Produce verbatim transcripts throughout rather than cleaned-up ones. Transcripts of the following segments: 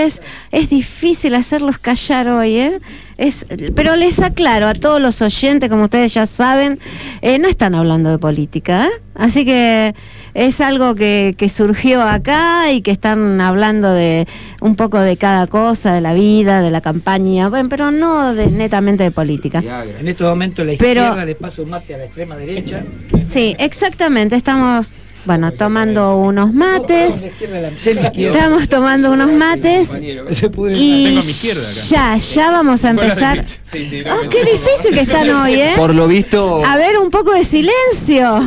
Es, es difícil hacerlos callar hoy, ¿eh? Es, pero les aclaro a todos los oyentes, como ustedes ya saben, eh, no están hablando de política, ¿eh? Así que es algo que, que surgió acá y que están hablando de un poco de cada cosa, de la vida, de la campaña, bueno, pero no de, netamente de política. En estos momentos la izquierda pero, le pasa un mate a la extrema derecha. Sí, exactamente, estamos... Bueno, tomando unos mates, estamos tomando unos mates y ya, ya vamos a empezar. Oh, qué difícil que están hoy, ¿eh? Por lo visto... A ver, un poco de silencio.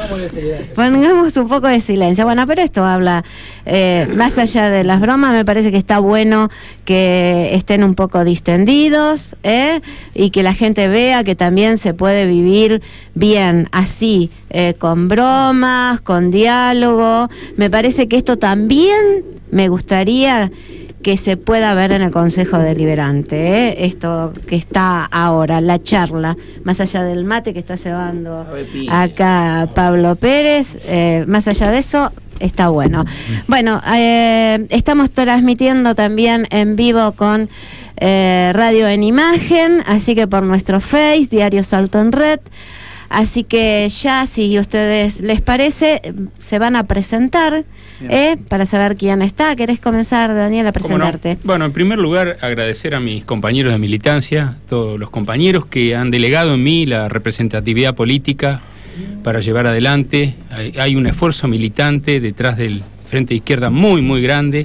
Pongamos un poco de silencio. Bueno, pero esto habla, eh, más allá de las bromas, me parece que está bueno que estén un poco distendidos, ¿eh? Y que la gente vea que también se puede vivir bien, así, eh, con bromas, con diálogo. Me parece que esto también me gustaría que se pueda ver en el Consejo Deliberante, ¿eh? Esto que está ahora, la charla, más allá del mate que está cebando acá Pablo Pérez, eh, más allá de eso, está bueno. Bueno, eh, estamos transmitiendo también en vivo con eh, Radio en Imagen, así que por nuestro Face, Diario Salto en Red. Así que ya, si a ustedes les parece, se van a presentar, ¿eh? Para saber quién está. ¿Querés comenzar, Daniel, a presentarte? No? Bueno, en primer lugar, agradecer a mis compañeros de militancia, todos los compañeros que han delegado en mí la representatividad política para llevar adelante. Hay, hay un esfuerzo militante detrás del Frente de Izquierda muy, muy grande.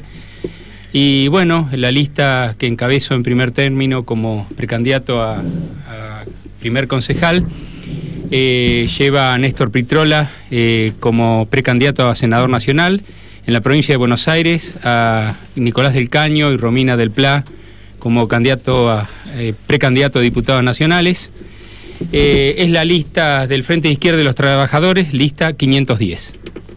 Y bueno, la lista que encabezo en primer término como precandidato a, a primer concejal, Eh, lleva a Néstor Pitrola eh, como precandidato a senador nacional, en la provincia de Buenos Aires a Nicolás del Caño y Romina del Pla como candidato a, eh, precandidato a diputados nacionales. Eh, es la lista del Frente de Izquierda de los Trabajadores, lista quinientos diez.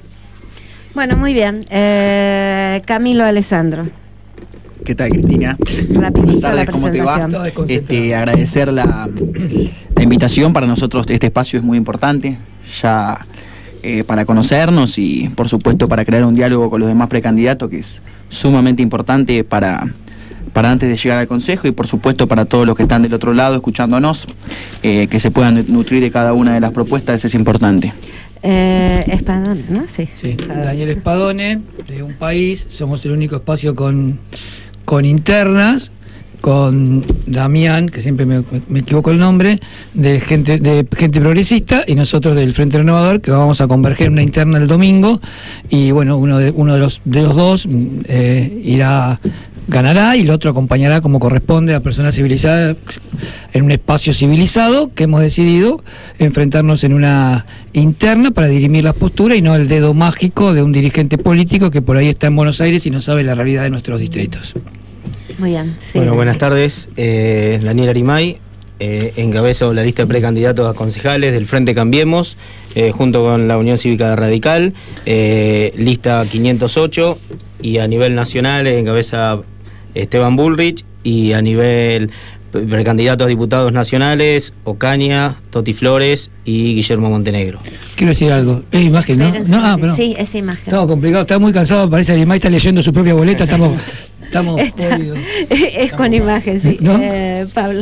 Bueno, muy bien. Eh, Camilo Alessandro. ¿Qué tal, Cristina? Rapidito. Buenas tardes, ¿cómo te va? Este, agradecer la, la invitación. Para nosotros este espacio es muy importante, ya eh, para conocernos y por supuesto para crear un diálogo con los demás precandidatos, que es sumamente importante para, para antes de llegar al Consejo y por supuesto para todos los que están del otro lado escuchándonos, eh, que se puedan nutrir de cada una de las propuestas, eso es importante. Eh, Espadone, ¿no? Sí. Sí, Daniel Espadone, de Un País, somos el único espacio con... con internas, con Damián, que siempre me, me equivoco el nombre, de gente de gente progresista, y nosotros del Frente Renovador, que vamos a converger en una interna el domingo, y bueno, uno de uno de los de los dos eh, irá, ganará, y el otro acompañará como corresponde a personas civilizadas en un espacio civilizado, que hemos decidido enfrentarnos en una interna para dirimir las posturas y no el dedo mágico de un dirigente político que por ahí está en Buenos Aires y no sabe la realidad de nuestros distritos. Muy bien. Sí, bueno, buenas tardes. Eh, Daniel Arimay, eh, encabezo la lista de precandidatos a concejales del Frente Cambiemos, eh, junto con la Unión Cívica Radical, eh, lista quinientos ocho, y a nivel nacional eh, encabeza Esteban Bullrich, y a nivel precandidatos a diputados nacionales, Ocaña, Toti Flores y Guillermo Montenegro. Quiero decir algo, es imagen, ¿no? No, ah, pero sí, es imagen. No, complicado, está muy cansado, parece que Arimay está leyendo su propia boleta, estamos... estamos está, es estamos con imagen, sí. ¿No? Eh, Pablo.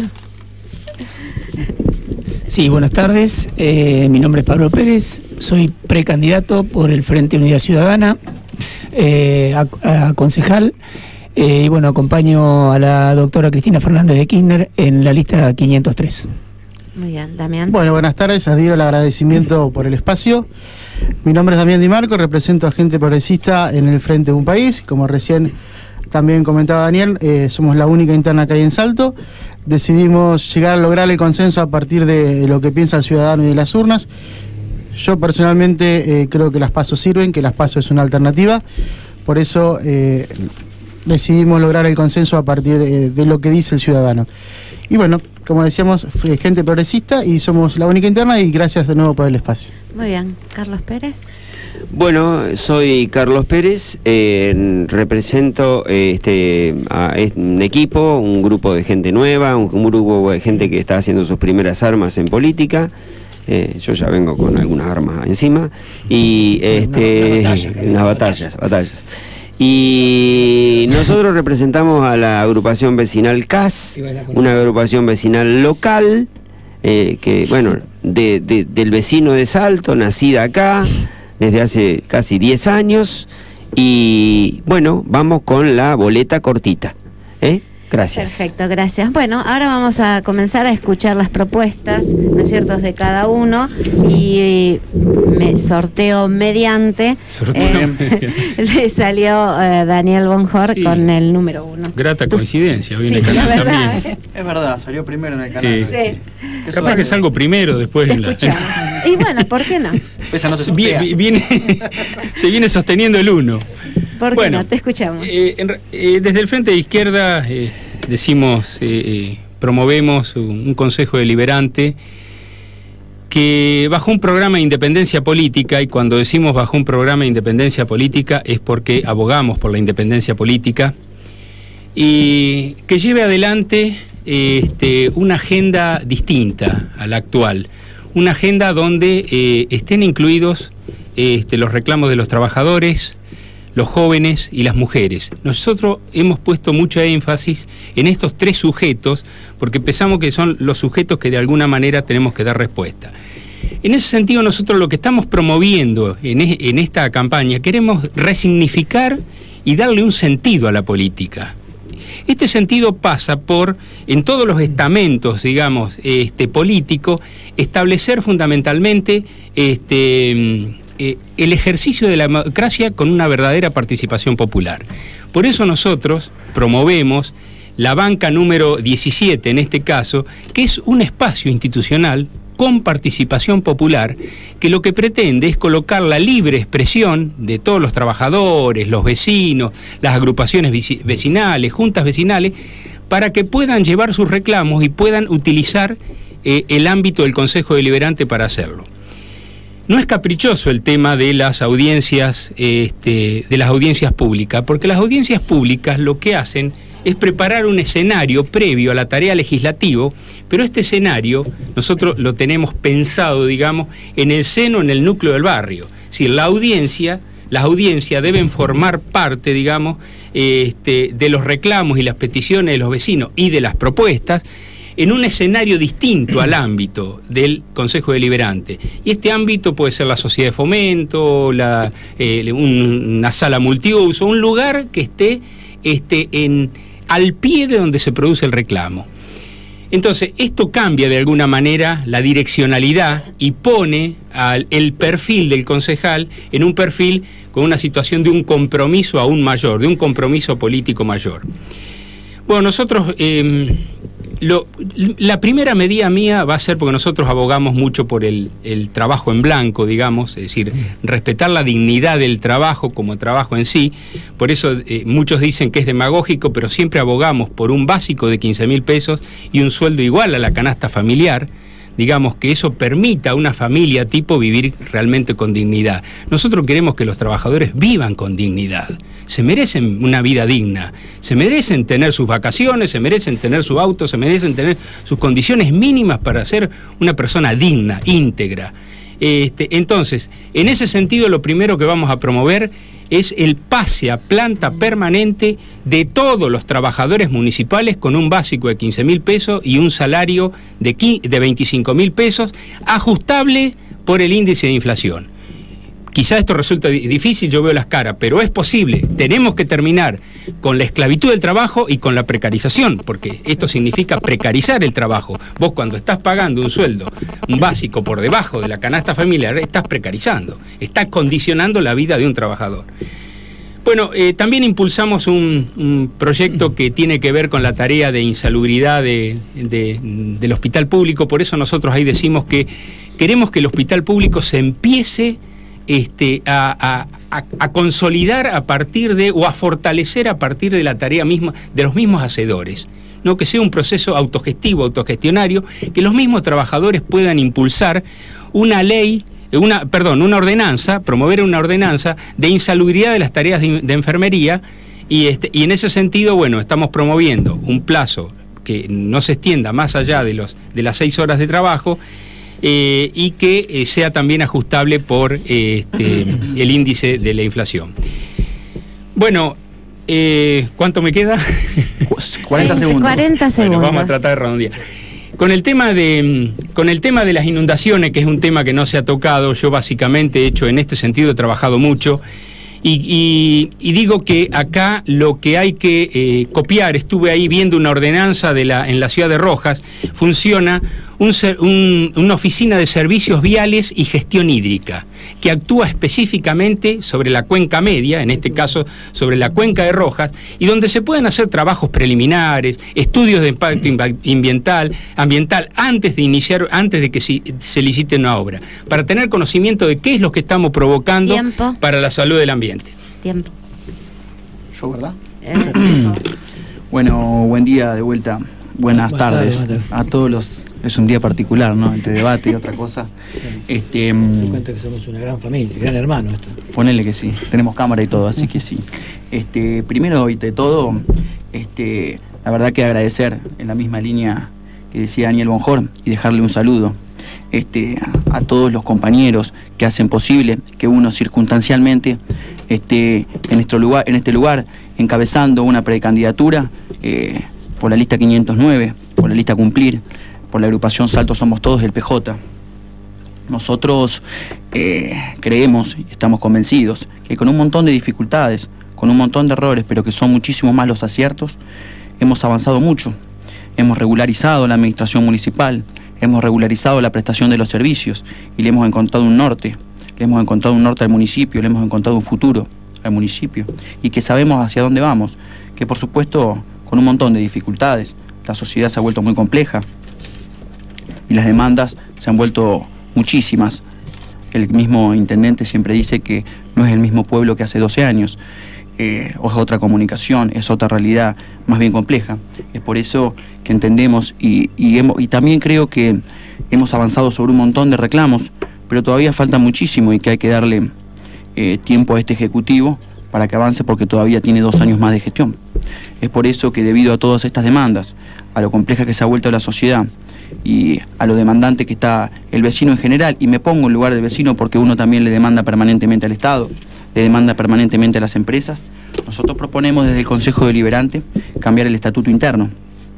Sí, buenas tardes, eh, mi nombre es Pablo Pérez, soy precandidato por el Frente Unidad Ciudadana eh, a, a concejal. Eh, y bueno, acompaño a la doctora Cristina Fernández de Kirchner en la lista quinientos tres. Muy bien, Damián. Bueno, buenas tardes, adhiero el agradecimiento por el espacio. Mi nombre es Damián Di Marco, represento a Gente Progresista en el Frente de Un País. Como recién también comentaba Daniel, eh, somos la única interna que hay en Salto. Decidimos llegar a lograr el consenso a partir de lo que piensa el ciudadano y de las urnas. Yo personalmente eh, creo que las PASO sirven, que las PASO es una alternativa. Por eso... Eh, decidimos lograr el consenso a partir de, de lo que dice el ciudadano. Y bueno, como decíamos, Gente Progresista y somos la única interna, y gracias de nuevo por el espacio. Muy bien, Carlos Pérez. Bueno, soy Carlos Pérez, eh, represento eh, este, a un equipo, un grupo de gente nueva, un, un grupo de gente que está haciendo sus primeras armas en política. Eh, yo ya vengo con algunas armas encima y este, una, una batalla, unas batallas, batallas. Y nosotros representamos a la agrupación vecinal C A S, una agrupación vecinal local, eh, que bueno, de, de, del vecino de Salto, nacida acá desde hace casi diez años, y bueno, vamos con la boleta cortita, ¿eh? Gracias. Perfecto, gracias. Bueno, ahora vamos a comenzar a escuchar las propuestas, ¿no es cierto?, de cada uno, y me, sorteo mediante, sorteo eh, mediante. Le salió eh, Daniel Bonjour, sí, con el número uno. Grata Tus... coincidencia, viene sí, el canal verdad, también. Es verdad, salió primero en el canal. Eh, sí. Capaz que salgo primero después. En la... Y bueno, ¿por qué no? Esa no se viene, viene, se viene sosteniendo el uno. ¿Por qué bueno, no? Te escuchamos. Eh, en, eh, desde el Frente de Izquierda eh, decimos, eh, eh, promovemos un, un Consejo Deliberante que bajo un programa de independencia política, y cuando decimos bajo un programa de independencia política es porque abogamos por la independencia política, y que lleve adelante eh, este, una agenda distinta a la actual, una agenda donde eh, estén incluidos eh, este, los reclamos de los trabajadores, los jóvenes y las mujeres. Nosotros hemos puesto mucho énfasis en estos tres sujetos porque pensamos que son los sujetos que de alguna manera tenemos que dar respuesta. En ese sentido, nosotros lo que estamos promoviendo en, es, en esta campaña, queremos resignificar y darle un sentido a la política. Este sentido pasa por, en todos los estamentos, digamos, este, político, establecer fundamentalmente este, eh, el ejercicio de la democracia con una verdadera participación popular. Por eso nosotros promovemos la banca número diecisiete, en este caso, que es un espacio institucional con participación popular, que lo que pretende es colocar la libre expresión de todos los trabajadores, los vecinos, las agrupaciones vecinales, juntas vecinales, para que puedan llevar sus reclamos y puedan utilizar eh, el ámbito del Consejo Deliberante para hacerlo. No es caprichoso el tema de las audiencias, este, de las audiencias públicas, porque las audiencias públicas lo que hacen es preparar un escenario previo a la tarea legislativa, pero este escenario nosotros lo tenemos pensado, digamos, en el seno, en el núcleo del barrio. Es decir, la audiencia, las audiencias deben formar parte, digamos, este, de los reclamos y las peticiones de los vecinos y de las propuestas, en un escenario distinto al ámbito del Consejo Deliberante. Y este ámbito puede ser la sociedad de fomento, la, eh, un, una sala multiuso, un lugar que esté este, en, al pie de donde se produce el reclamo. Entonces, esto cambia de alguna manera la direccionalidad y pone al, el perfil del concejal en un perfil con una situación de un compromiso aún mayor, de un compromiso político mayor. Bueno, nosotros... Eh, Lo, la primera medida mía va a ser porque nosotros abogamos mucho por el, el trabajo en blanco, digamos, es decir, respetar la dignidad del trabajo como trabajo en sí. Por eso eh, muchos dicen que es demagógico, pero siempre abogamos por un básico de quince mil pesos y un sueldo igual a la canasta familiar. Digamos, que eso permita a una familia tipo vivir realmente con dignidad. Nosotros queremos que los trabajadores vivan con dignidad. Se merecen una vida digna, se merecen tener sus vacaciones, se merecen tener su auto, se merecen tener sus condiciones mínimas para ser una persona digna, íntegra. Este, entonces, en ese sentido, lo primero que vamos a promover es el pase a planta permanente de todos los trabajadores municipales con un básico de quince mil pesos y un salario de, de veinticinco mil pesos, ajustable por el índice de inflación. Quizá esto resulta difícil, yo veo las caras, pero es posible. Tenemos que terminar con la esclavitud del trabajo y con la precarización, porque esto significa precarizar el trabajo. Vos cuando estás pagando un sueldo, un básico por debajo de la canasta familiar, estás precarizando, estás condicionando la vida de un trabajador. Bueno, eh, también impulsamos un, un proyecto que tiene que ver con la tarea de insalubridad de, de, del hospital público, por eso nosotros ahí decimos que queremos que el hospital público se empiece Este, a, a, a consolidar a partir de, o a fortalecer a partir de la tarea misma, de los mismos hacedores, ¿no? Que sea un proceso autogestivo, autogestionario, que los mismos trabajadores puedan impulsar una ley, una, perdón, una ordenanza, promover una ordenanza de insalubridad de las tareas de, de enfermería, y, este, y en ese sentido, bueno, estamos promoviendo un plazo que no se extienda más allá de, los, de las seis horas de trabajo, Eh, y que eh, sea también ajustable por eh, este, el índice de la inflación. Bueno, eh, ¿cuánto me queda? cuarenta segundos. cuarenta segundos. Bueno, vamos a tratar de redondear. Con el tema de con el tema de las inundaciones, que es un tema que no se ha tocado, yo básicamente he hecho en este sentido, he trabajado mucho. Y, y, y digo que acá lo que hay que eh, copiar, estuve ahí viendo una ordenanza de la, en la ciudad de Rojas, funciona un, un, una oficina de servicios viales y gestión hídrica, que actúa específicamente sobre la cuenca media, en este caso sobre la cuenca de Rojas, y donde se pueden hacer trabajos preliminares, estudios de impacto ambiental, ambiental antes de iniciar, antes de que se, se licite una obra, para tener conocimiento de qué es lo que estamos provocando Tiempo. Para la salud del ambiente. Tiempo. Yo, ¿verdad? Eh, Bueno, buen día de vuelta. Buenas, Buenas tardes, tardes, buenas a todos los. Es un día particular, ¿no? Entre debate y otra cosa. Este, Se cuenta que somos una gran familia, gran hermano esto. Ponele que sí, tenemos cámara y todo, así que sí. Este, primero y de todo, este, la verdad que agradecer en la misma línea que decía Daniel Bonjor y dejarle un saludo este, a todos los compañeros que hacen posible que uno circunstancialmente esté en, nuestro lugar, en este lugar encabezando una precandidatura eh, por la lista quinientos nueve, por la lista Cumplir, por la agrupación Salto Somos Todos del P J. Nosotros eh, creemos y estamos convencidos que con un montón de dificultades, con un montón de errores, pero que son muchísimo más los aciertos, hemos avanzado mucho. Hemos regularizado la administración municipal, hemos regularizado la prestación de los servicios y le hemos encontrado un norte, le hemos encontrado un norte al municipio, le hemos encontrado un futuro al municipio y que sabemos hacia dónde vamos, que por supuesto con un montón de dificultades, la sociedad se ha vuelto muy compleja y las demandas se han vuelto muchísimas. El mismo intendente siempre dice que no es el mismo pueblo que hace doce años, eh, o es otra comunicación, es otra realidad más bien compleja. Es por eso que entendemos y, y, hemos, y también creo que hemos avanzado sobre un montón de reclamos, pero todavía falta muchísimo y que hay que darle eh, tiempo a este Ejecutivo para que avance porque todavía tiene dos años más de gestión. Es por eso que debido a todas estas demandas, a lo compleja que se ha vuelto la sociedad, y a lo demandante que está el vecino en general, y me pongo en lugar del vecino porque uno también le demanda permanentemente al Estado, le demanda permanentemente a las empresas, nosotros proponemos desde el Consejo Deliberante cambiar el estatuto interno.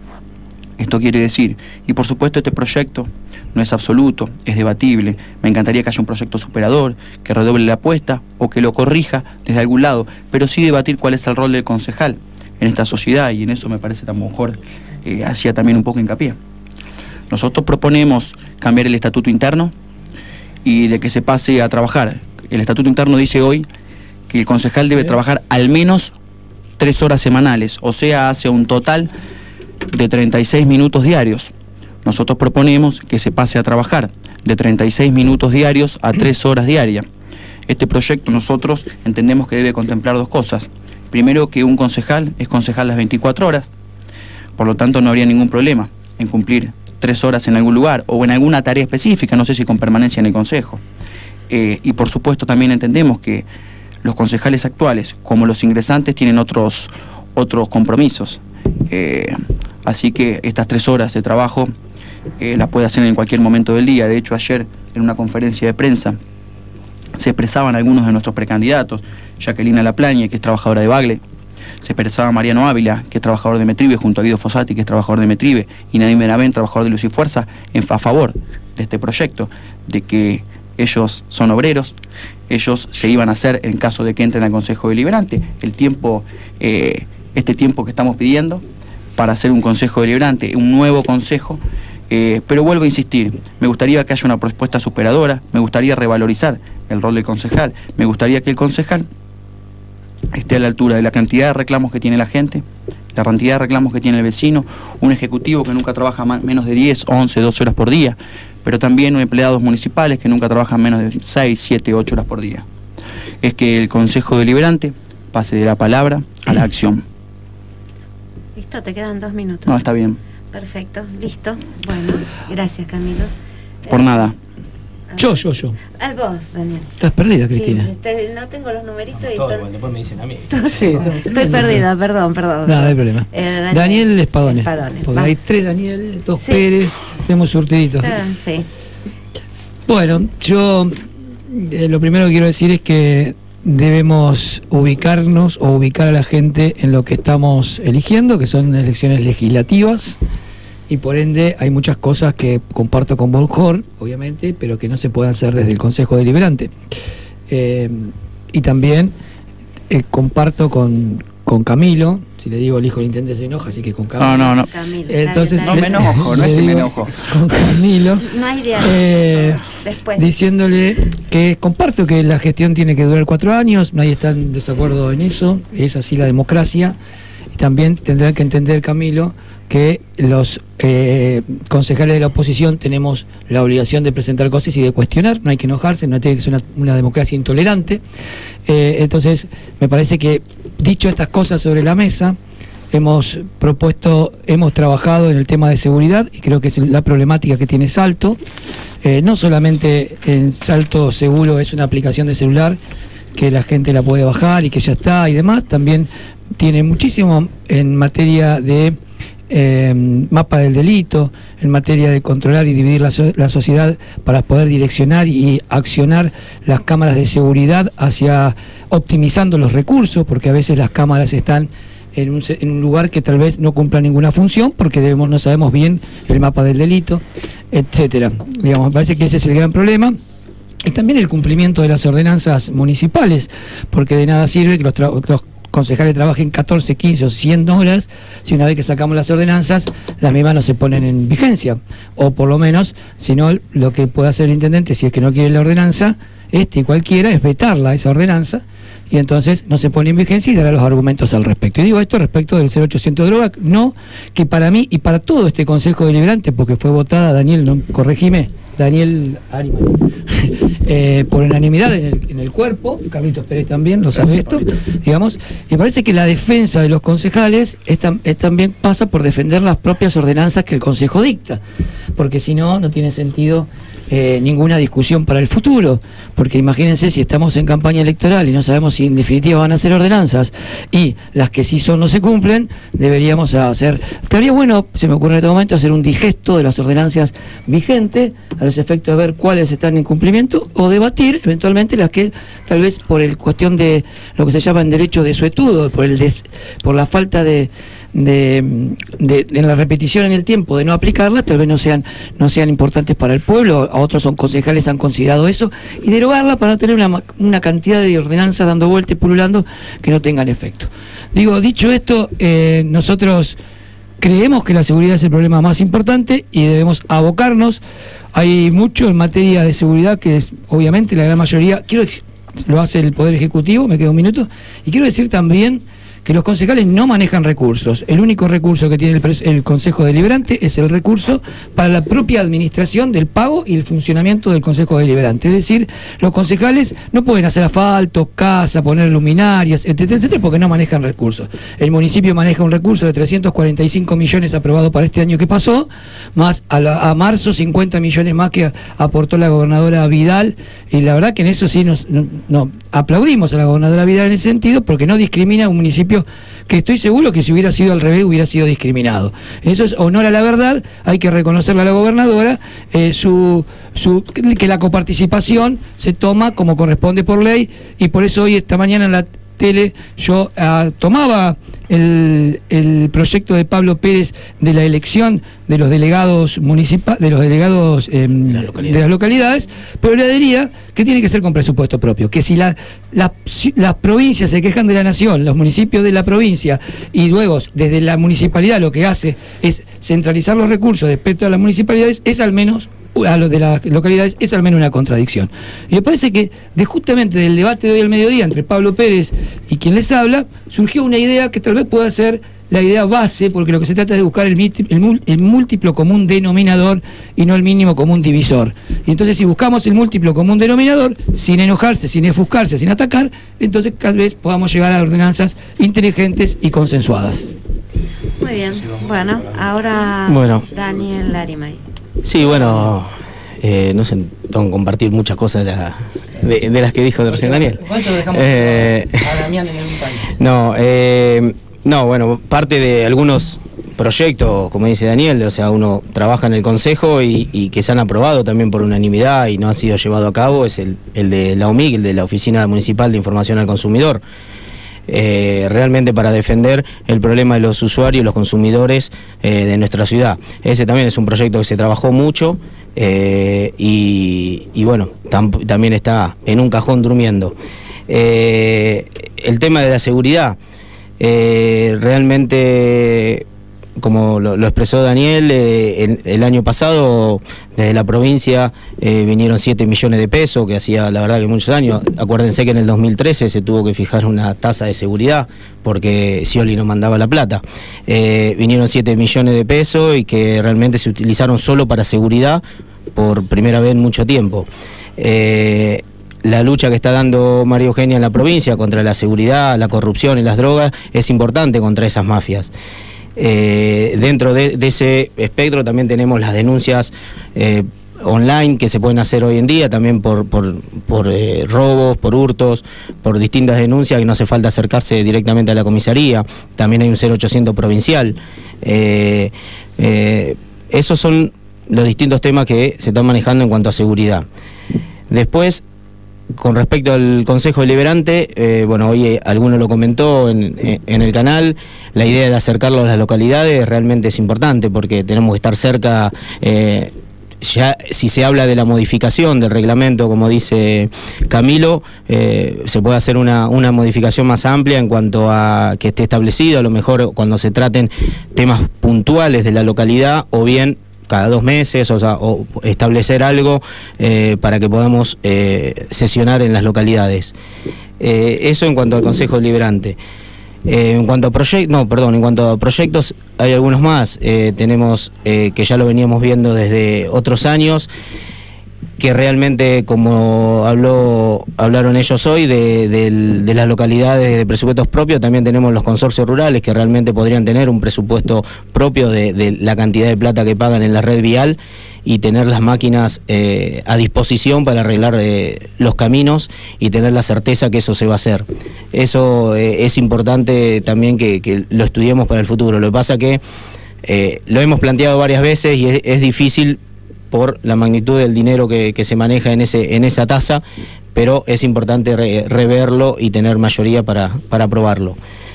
Esto quiere decir, y por supuesto este proyecto no es absoluto, es debatible, me encantaría que haya un proyecto superador, que redoble la apuesta o que lo corrija desde algún lado, pero sí debatir cuál es el rol del concejal en esta sociedad, y en eso me parece tan mejor, eh, hacía también un poco hincapié. Nosotros proponemos cambiar el estatuto interno y de que se pase a trabajar. El estatuto interno dice hoy que el concejal debe trabajar al menos tres horas semanales, o sea, hace un total de treinta y seis minutos diarios. Nosotros proponemos que se pase a trabajar de treinta y seis minutos diarios a tres horas diarias. Este proyecto nosotros entendemos que debe contemplar dos cosas. Primero, que un concejal es concejal las veinticuatro horas, por lo tanto no habría ningún problema en cumplir tres horas en algún lugar o en alguna tarea específica, no sé si con permanencia en el Consejo. Eh, y por supuesto también entendemos que los concejales actuales, como los ingresantes, tienen otros, otros compromisos. Eh, así que estas tres horas de trabajo eh, las puede hacer en cualquier momento del día. De hecho, ayer en una conferencia de prensa se expresaban algunos de nuestros precandidatos, Jacqueline Laplagne, que es trabajadora de Bagle, se expresaba Mariano Ávila, que es trabajador de Metribe, junto a Guido Fossati, que es trabajador de Metribe, y Nadim Benavent, trabajador de Luz y Fuerza, en, a favor de este proyecto, de que ellos son obreros, ellos se iban a hacer en caso de que entren al Consejo Deliberante, el tiempo, eh, este tiempo que estamos pidiendo para hacer un Consejo Deliberante, un nuevo Consejo, eh, pero vuelvo a insistir, me gustaría que haya una propuesta superadora, me gustaría revalorizar el rol del concejal, me gustaría que el concejal esté a la altura de la cantidad de reclamos que tiene la gente, la cantidad de reclamos que tiene el vecino, un ejecutivo que nunca trabaja más, menos de diez, once, doce horas por día, pero también empleados municipales que nunca trabajan menos de seis, siete, ocho horas por día. Es que el Consejo Deliberante pase de la palabra a la acción. Listo, te quedan dos minutos. No, está bien. Perfecto, listo. Bueno, gracias, Camilo. Por eh, nada. Yo, yo, yo. A vos, Daniel. Estás perdida, Cristina. Sí, este, no tengo los numeritos y Todo, todo. igual, después me dicen a mí. Sí, Estoy perdida, perdón, perdón. Nada, no hay problema. Eh, Daniel, Daniel Espadones. Espadones, Porque va. hay tres Daniel, dos Sí. Pérez, tenemos surtiditos. Ah, sí. Bueno, yo eh, lo primero que quiero decir es que debemos ubicarnos o ubicar a la gente en lo que estamos eligiendo, que son elecciones legislativas, y por ende hay muchas cosas que comparto con Borjor, obviamente, pero que no se pueden hacer desde el Consejo Deliberante. Eh, y también eh, comparto con, con Camilo. Si le digo el hijo del intendente se enoja, así que con Camilo. No, no, no. Camilo, Entonces, no me enojo, no es que me enojo. Con Camilo. No hay de eh, después. Diciéndole que comparto que la gestión tiene que durar cuatro años, nadie está en desacuerdo en eso, es así la democracia. Y también tendrá que entender, Camilo, que los eh, concejales de la oposición tenemos la obligación de presentar cosas y de cuestionar, no hay que enojarse, no tiene que ser una, una democracia intolerante. Eh, entonces, me parece que, dicho estas cosas sobre la mesa, hemos propuesto, hemos trabajado en el tema de seguridad, y creo que es la problemática que tiene Salto. Eh, no solamente en Salto Seguro es una aplicación de celular que la gente la puede bajar y que ya está y demás, también tiene muchísimo en materia de Eh, mapa del delito, en materia de controlar y dividir la, so la sociedad para poder direccionar y accionar las cámaras de seguridad hacia optimizando los recursos, porque a veces las cámaras están en un, en un lugar que tal vez no cumpla ninguna función, porque debemos, no sabemos bien el mapa del delito, etcétera. Digamos, me parece que ese es el gran problema. Y también el cumplimiento de las ordenanzas municipales, porque de nada sirve que los, los concejales trabajen catorce, quince o cien horas si una vez que sacamos las ordenanzas las mismas no se ponen en vigencia, o por lo menos, si no, lo que puede hacer el intendente, si es que no quiere la ordenanza, este y cualquiera, es vetarla, esa ordenanza, y entonces no se pone en vigencia y dará los argumentos al respecto. Y digo esto respecto del cero ochocientos droga, no, que para mí y para todo este Consejo Deliberante, porque fue votada, Daniel, no, corregime, Daniel Arimay, eh, por unanimidad en el, en el cuerpo, Carlitos Pérez también lo sabe esto, digamos, y parece que la defensa de los concejales es, tam, es también pasa por defender las propias ordenanzas que el Consejo dicta, porque si no, no tiene sentido eh, ninguna discusión para el futuro, porque imagínense si estamos en campaña electoral y no sabemos si en definitiva van a ser ordenanzas, y las que sí son no se cumplen, deberíamos hacer, estaría bueno, se me ocurre en este momento, hacer un digesto de las ordenanzas vigentes, a los efectos de ver cuáles están en cumplimiento, o debatir eventualmente las que tal vez por el cuestión de lo que se llama en derecho de suetudo, por el des, por la falta de de, de, de la repetición en el tiempo de no aplicarlas, tal vez no sean no sean importantes para el pueblo, a otros son concejales han considerado eso, y derogarla para no tener una, una cantidad de ordenanzas dando vueltas y pululando que no tengan efecto. Digo, dicho esto, eh, nosotros creemos que la seguridad es el problema más importante y debemos abocarnos. Hay mucho en materia de seguridad que es, obviamente, la gran mayoría, quiero lo hace el Poder Ejecutivo, me queda un minuto, y quiero decir también que los concejales no manejan recursos. El único recurso que tiene el, el Consejo Deliberante es el recurso para la propia administración del pago y el funcionamiento del Consejo Deliberante. Es decir, los concejales no pueden hacer asfalto, casa, poner luminarias, etcétera, etcétera, porque no manejan recursos. El municipio maneja un recurso de trescientos cuarenta y cinco millones aprobado para este año que pasó, más a, la, a marzo cincuenta millones más que aportó la gobernadora Vidal, y la verdad que en eso sí nos no, no, aplaudimos a la gobernadora Vidal en ese sentido, porque no discrimina a un municipio que estoy seguro que si hubiera sido al revés hubiera sido discriminado. Eso es honor a la verdad, hay que reconocerle a la gobernadora eh, su, su, que la coparticipación se toma como corresponde por ley, y por eso hoy, esta mañana en la tele, yo uh, tomaba el, el proyecto de Pablo Pérez de la elección de los delegados municipales, de los delegados eh, la de las localidades, pero le diría que tiene que ser con presupuesto propio, que si la, la, las provincias se quejan de la nación, los municipios de la provincia, y luego desde la municipalidad lo que hace es centralizar los recursos respecto a las municipalidades, es al menos a los de las localidades, es al menos una contradicción. Y me parece que de justamente del debate de hoy al mediodía entre Pablo Pérez y quien les habla, surgió una idea que tal vez pueda ser la idea base, porque lo que se trata es de buscar el, el, el múltiplo común denominador y no el mínimo común divisor. Y entonces, si buscamos el múltiplo común denominador, sin enojarse, sin enfuscarse, sin atacar, entonces tal vez podamos llegar a ordenanzas inteligentes y consensuadas. Muy bien, bueno, ahora bueno. Daniel Arimay. Sí, bueno, eh, no sé, tengo que compartir muchas cosas de, la, de, de las que dijo recién Daniel. ¿Cuánto dejamos eh, a Damián en el país? No, eh, no, bueno, parte de algunos proyectos, como dice Daniel, o sea, uno trabaja en el Consejo y, y que se han aprobado también por unanimidad y no han sido llevados a cabo, es el, el de la O M I C, el de la Oficina Municipal de Información al Consumidor. Eh, realmente para defender el problema de los usuarios, los consumidores eh, de nuestra ciudad. Ese también es un proyecto que se trabajó mucho eh, y, y bueno, tam, también está en un cajón durmiendo. Eh, el tema de la seguridad, eh, realmente, como lo, lo expresó Daniel, eh, el, el año pasado desde la provincia eh, vinieron siete millones de pesos, que hacía la verdad que muchos años. Acuérdense que en el dos mil trece se tuvo que fijar una tasa de seguridad porque Scioli no mandaba la plata. Eh, vinieron siete millones de pesos y que realmente se utilizaron solo para seguridad por primera vez en mucho tiempo. Eh, La lucha que está dando María Eugenia en la provincia contra la seguridad, la corrupción y las drogas es importante contra esas mafias. Eh, dentro de, de ese espectro también tenemos las denuncias eh, online que se pueden hacer hoy en día, también por, por, por eh, robos, por hurtos, por distintas denuncias que no hace falta acercarse directamente a la comisaría. También hay un cero ochocientos provincial. Eh, eh, esos son los distintos temas que se están manejando en cuanto a seguridad. Después, con respecto al Consejo Deliberante, eh, bueno, hoy alguno lo comentó en, en el canal, la idea de acercarlo a las localidades realmente es importante porque tenemos que estar cerca. Eh, ya si se habla de la modificación del reglamento, como dice Camilo, eh, se puede hacer una, una modificación más amplia en cuanto a que esté establecido, a lo mejor cuando se traten temas puntuales de la localidad, o bien cada dos meses, o sea, o establecer algo eh, para que podamos eh, sesionar en las localidades. Eh, eso en cuanto al Consejo Deliberante. Eh, en cuanto a proyectos, no, perdón, en cuanto a proyectos hay algunos más. Eh, tenemos eh, que ya lo veníamos viendo desde otros años, que realmente, como habló, hablaron ellos hoy, de, de, de las localidades de presupuestos propios, también tenemos los consorcios rurales que realmente podrían tener un presupuesto propio de, de la cantidad de plata que pagan en la red vial y tener las máquinas eh, a disposición para arreglar eh, los caminos y tener la certeza que eso se va a hacer. Eso eh, es importante también que, que lo estudiemos para el futuro. Lo que pasa que eh, lo hemos planteado varias veces y es, es difícil por la magnitud del dinero que, que se maneja en ese en esa tasa, pero es importante re, reverlo y tener mayoría para, para aprobarlo.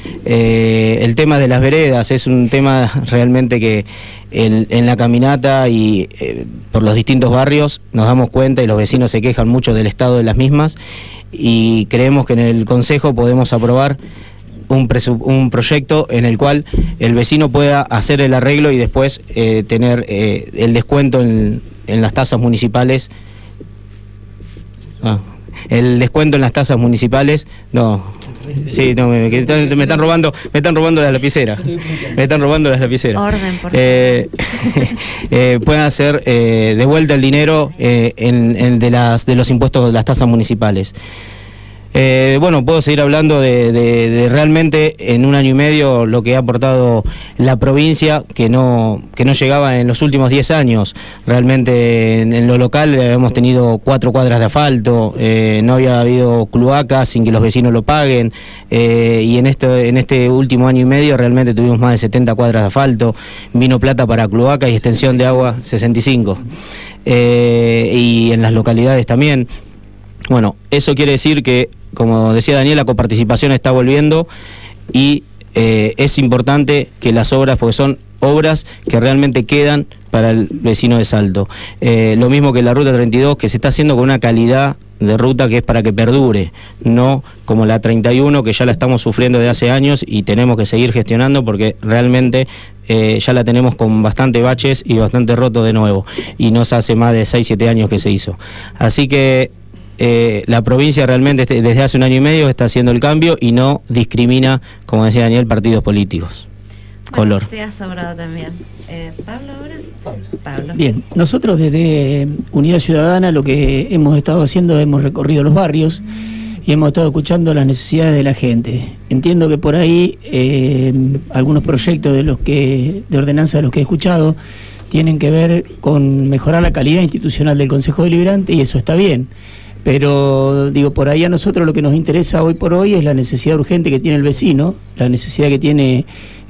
Eh, el tema de las veredas es un tema realmente que en, en la caminata y eh, por los distintos barrios nos damos cuenta y los vecinos se quejan mucho del estado de las mismas, y creemos que en el Consejo podemos aprobar Un, un proyecto en el cual el vecino pueda hacer el arreglo y después eh, tener eh, el descuento en, en las tasas municipales. Ah, el descuento en las tasas municipales, no, sí, no, me, me, me están robando, me están robando las lapiceras, me están robando las lapiceras. Orden, por favor. Eh, eh, puedan hacer eh, de vuelta el dinero eh, en, en de las de los impuestos de las tasas municipales. Eh, bueno, puedo seguir hablando de, de, de realmente en un año y medio lo que ha aportado la provincia, que no que no llegaba en los últimos diez años. Realmente en, en lo local hemos tenido cuatro cuadras de asfalto, eh, no había habido cloacas sin que los vecinos lo paguen, eh, y en este, en este último año y medio realmente tuvimos más de setenta cuadras de asfalto, vino plata para cloaca y extensión de agua sesenta y cinco. Eh, y en las localidades también. Bueno, eso quiere decir que, como decía Daniel, la coparticipación está volviendo y eh, es importante que las obras, porque son obras que realmente quedan para el vecino de Salto. Eh, lo mismo que la ruta treinta y dos, que se está haciendo con una calidad de ruta que es para que perdure, no como la treinta y uno, que ya la estamos sufriendo de hace años y tenemos que seguir gestionando porque realmente eh, ya la tenemos con bastante baches y bastante roto de nuevo, y nos hace más de seis siete años que se hizo. Así que Eh, la provincia realmente desde hace un año y medio está haciendo el cambio y no discrimina, como decía Daniel, partidos políticos. Bueno, color. te ha sobrado también. Eh, ¿Pablo ahora? Pablo. Pablo. Bien, nosotros desde Unidad Ciudadana lo que hemos estado haciendo, hemos recorrido los barrios y hemos estado escuchando las necesidades de la gente. Entiendo que por ahí eh, algunos proyectos de los que de ordenanza de los que he escuchado tienen que ver con mejorar la calidad institucional del Consejo Deliberante, y eso está bien. Pero, digo, por ahí a nosotros lo que nos interesa hoy por hoy es la necesidad urgente que tiene el vecino, la necesidad que tiene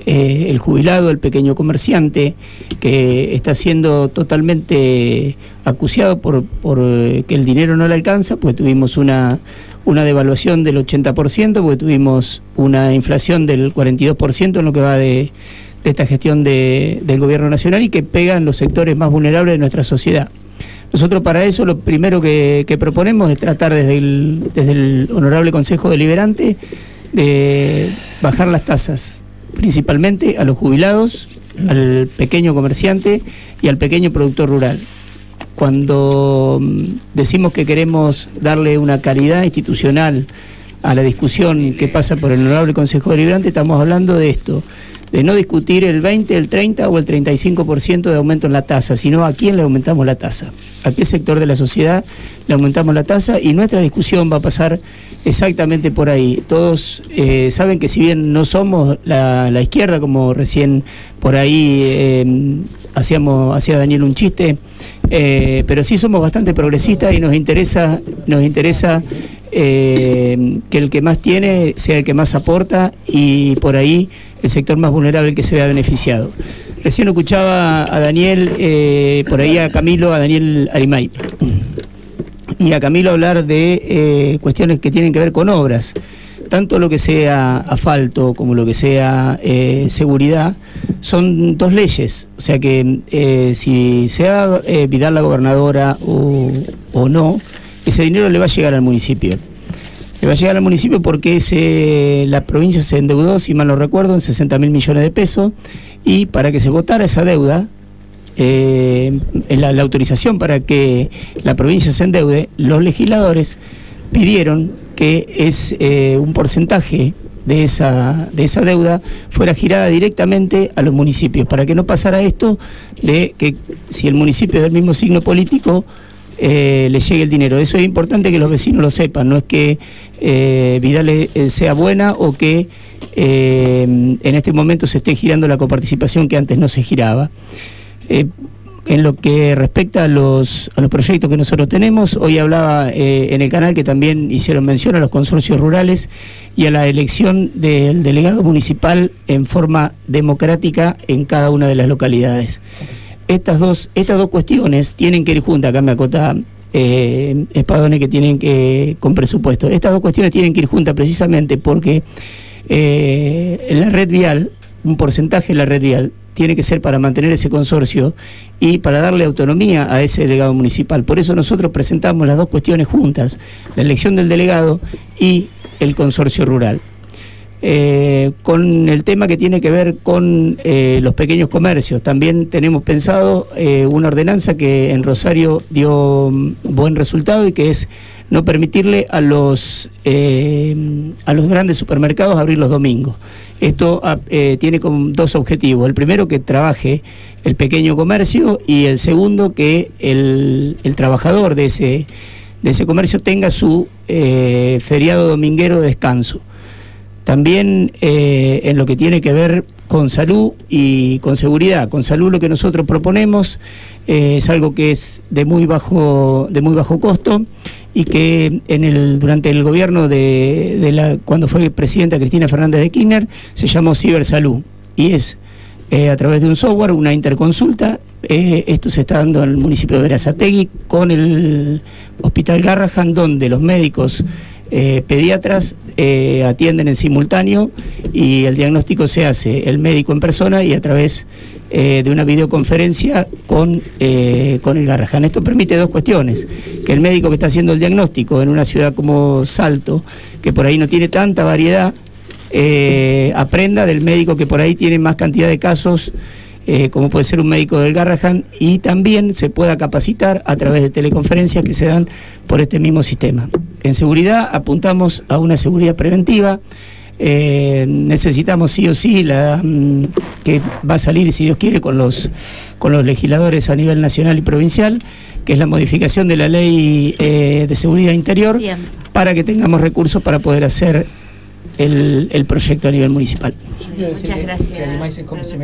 eh, el jubilado, el pequeño comerciante, que está siendo totalmente acuciado por, por eh, que el dinero no le alcanza, pues tuvimos una, una devaluación del ochenta por ciento, porque tuvimos una inflación del cuarenta y dos por ciento en lo que va de, de esta gestión de, del gobierno nacional, y que pega en los sectores más vulnerables de nuestra sociedad. Nosotros para eso lo primero que, que proponemos es tratar desde el, desde el Honorable Consejo Deliberante de bajar las tasas, principalmente a los jubilados, al pequeño comerciante y al pequeño productor rural. Cuando decimos que queremos darle una calidad institucional a la discusión que pasa por el Honorable Consejo Deliberante, estamos hablando de esto, de no discutir el veinte, el treinta o el treinta y cinco por ciento de aumento en la tasa, sino a quién le aumentamos la tasa, a qué sector de la sociedad le aumentamos la tasa, y nuestra discusión va a pasar exactamente por ahí. Todos eh, saben que si bien no somos la, la izquierda, como recién por ahí eh, hacíamos, hacía Daniel un chiste, eh, pero sí somos bastante progresistas y nos interesa, nos interesa eh, que el que más tiene sea el que más aporta, y por ahí el sector más vulnerable el que se vea beneficiado. Recién escuchaba a Daniel, eh, por ahí a Camilo, a Daniel Arimay, y a Camilo hablar de eh, cuestiones que tienen que ver con obras. Tanto lo que sea asfalto como lo que sea eh, seguridad son dos leyes. O sea que eh, si sea eh, Vidal la gobernadora o, o no, ese dinero le va a llegar al municipio. Le va a llegar al municipio porque se, la provincia se endeudó, si mal no recuerdo, en sesenta mil millones de pesos, y para que se votara esa deuda, eh, la, la autorización para que la provincia se endeude, los legisladores pidieron que es eh, un porcentaje de esa, de esa deuda fuera girada directamente a los municipios, para que no pasara esto de que si el municipio es del mismo signo político, Eh, le llegue el dinero. Eso es importante que los vecinos lo sepan. No es que eh, Vidal eh, sea buena o que eh, en este momento se esté girando la coparticipación que antes no se giraba. Eh, en lo que respecta a los, a los proyectos que nosotros tenemos, hoy hablaba eh, en el canal que también hicieron mención a los consorcios rurales y a la elección del delegado municipal en forma democrática en cada una de las localidades. Estas dos, estas dos cuestiones tienen que ir juntas. Acá me acota eh, Espadone que tienen que con presupuesto. Estas dos cuestiones tienen que ir juntas precisamente porque eh, en la red vial, un porcentaje de la red vial tiene que ser para mantener ese consorcio y para darle autonomía a ese delegado municipal. Por eso nosotros presentamos las dos cuestiones juntas, la elección del delegado y el consorcio rural. Eh, con el tema que tiene que ver con eh, los pequeños comercios, también tenemos pensado eh, una ordenanza que en Rosario dio buen resultado, y que es no permitirle a los eh, a los grandes supermercados abrir los domingos. Esto eh, tiene como dos objetivos: el primero, que trabaje el pequeño comercio, y el segundo, que el, el trabajador de ese, de ese comercio tenga su eh, feriado dominguero de descanso. También eh, en lo que tiene que ver con salud y con seguridad. Con salud, lo que nosotros proponemos eh, es algo que es de muy bajo, de muy bajo costo, y que en el, durante el gobierno de, de la, cuando fue presidenta Cristina Fernández de Kirchner, se llamó Cibersalud, y es eh, a través de un software, una interconsulta. Eh, esto se está dando en el municipio de Berazategui con el Hospital Garrahan, donde los médicos Eh, pediatras eh, atienden en simultáneo, y el diagnóstico se hace el médico en persona y a través eh, de una videoconferencia con, eh, con el Garrahan. Esto permite dos cuestiones: que el médico que está haciendo el diagnóstico en una ciudad como Salto, que por ahí no tiene tanta variedad, eh, aprenda del médico que por ahí tiene más cantidad de casos, Eh, como puede ser un médico del Garrahan, y también se pueda capacitar a través de teleconferencias que se dan por este mismo sistema. En seguridad apuntamos a una seguridad preventiva. Eh, necesitamos sí o sí la mm, que va a salir, si Dios quiere, con los con los legisladores a nivel nacional y provincial, que es la modificación de la ley eh, de seguridad interior. Bien. Para que tengamos recursos para poder hacer el, el proyecto a nivel municipal. Muchas gracias.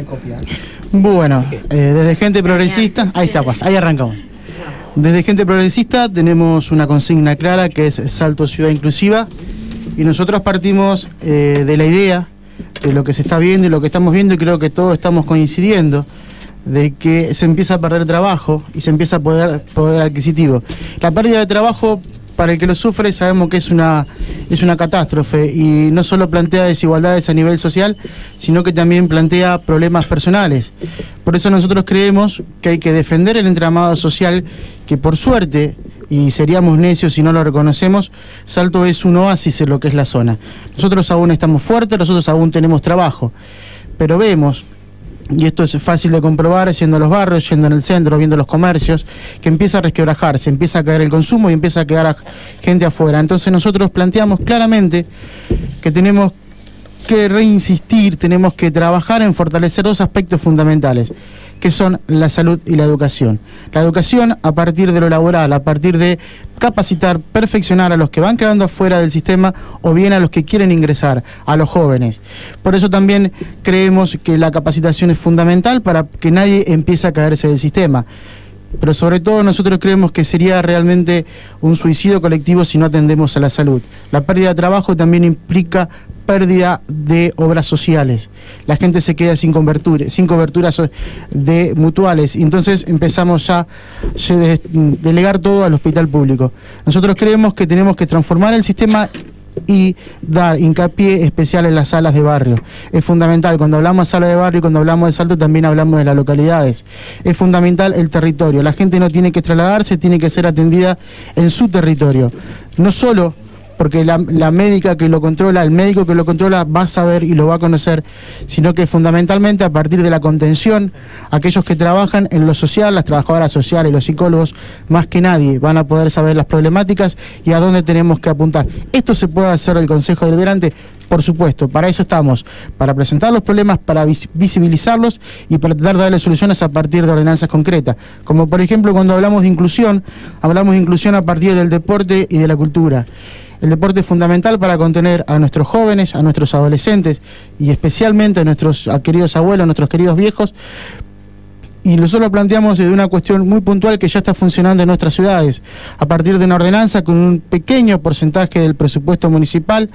Bueno, eh, desde Gente Progresista, ahí está, pues, ahí arrancamos. Desde Gente Progresista tenemos una consigna clara, que es Salto Ciudad Inclusiva, y nosotros partimos eh, de la idea de lo que se está viendo y lo que estamos viendo, y creo que todos estamos coincidiendo, de que se empieza a perder trabajo y se empieza a poder poder adquisitivo. La pérdida de trabajo, para el que lo sufre, sabemos que es una, es una catástrofe, y no solo plantea desigualdades a nivel social, sino que también plantea problemas personales. Por eso nosotros creemos que hay que defender el entramado social, que por suerte, y seríamos necios si no lo reconocemos, Salto es un oasis en lo que es la zona. Nosotros aún estamos fuertes, nosotros aún tenemos trabajo, pero vemos, y esto es fácil de comprobar, yendo a los barrios, yendo en el centro, viendo los comercios, que empieza a resquebrajarse, empieza a caer el consumo y empieza a quedar a gente afuera. Entonces nosotros planteamos claramente que tenemos que reinsistir, tenemos que trabajar en fortalecer dos aspectos fundamentales, que son la salud y la educación. La educación a partir de lo laboral, a partir de capacitar, perfeccionar a los que van quedando afuera del sistema, o bien a los que quieren ingresar, a los jóvenes. Por eso también creemos que la capacitación es fundamental para que nadie empiece a caerse del sistema. Pero sobre todo nosotros creemos que sería realmente un suicidio colectivo si no atendemos a la salud. La pérdida de trabajo también implica pérdida de obras sociales. La gente se queda sin cobertura, sin coberturas de mutuales, y entonces empezamos ya a delegar todo al hospital público. Nosotros creemos que tenemos que transformar el sistema y dar hincapié especial en las salas de barrio. Es fundamental, cuando hablamos de sala de barrio y cuando hablamos de Salto también hablamos de las localidades. Es fundamental el territorio. La gente no tiene que trasladarse, tiene que ser atendida en su territorio. No solo porque la, la médica que lo controla, el médico que lo controla va a saber y lo va a conocer, sino que fundamentalmente a partir de la contención, aquellos que trabajan en lo social, las trabajadoras sociales, los psicólogos, más que nadie van a poder saber las problemáticas y a dónde tenemos que apuntar. ¿Esto se puede hacer el Consejo Deliberante? Por supuesto, para eso estamos, para presentar los problemas, para vis visibilizarlos y para tratar de darle soluciones a partir de ordenanzas concretas. Como por ejemplo cuando hablamos de inclusión, hablamos de inclusión a partir del deporte y de la cultura. El deporte es fundamental para contener a nuestros jóvenes, a nuestros adolescentes y especialmente a nuestros a queridos abuelos, a nuestros queridos viejos. Y nosotros lo planteamos desde una cuestión muy puntual que ya está funcionando en nuestras ciudades, a partir de una ordenanza con un pequeño porcentaje del presupuesto municipal,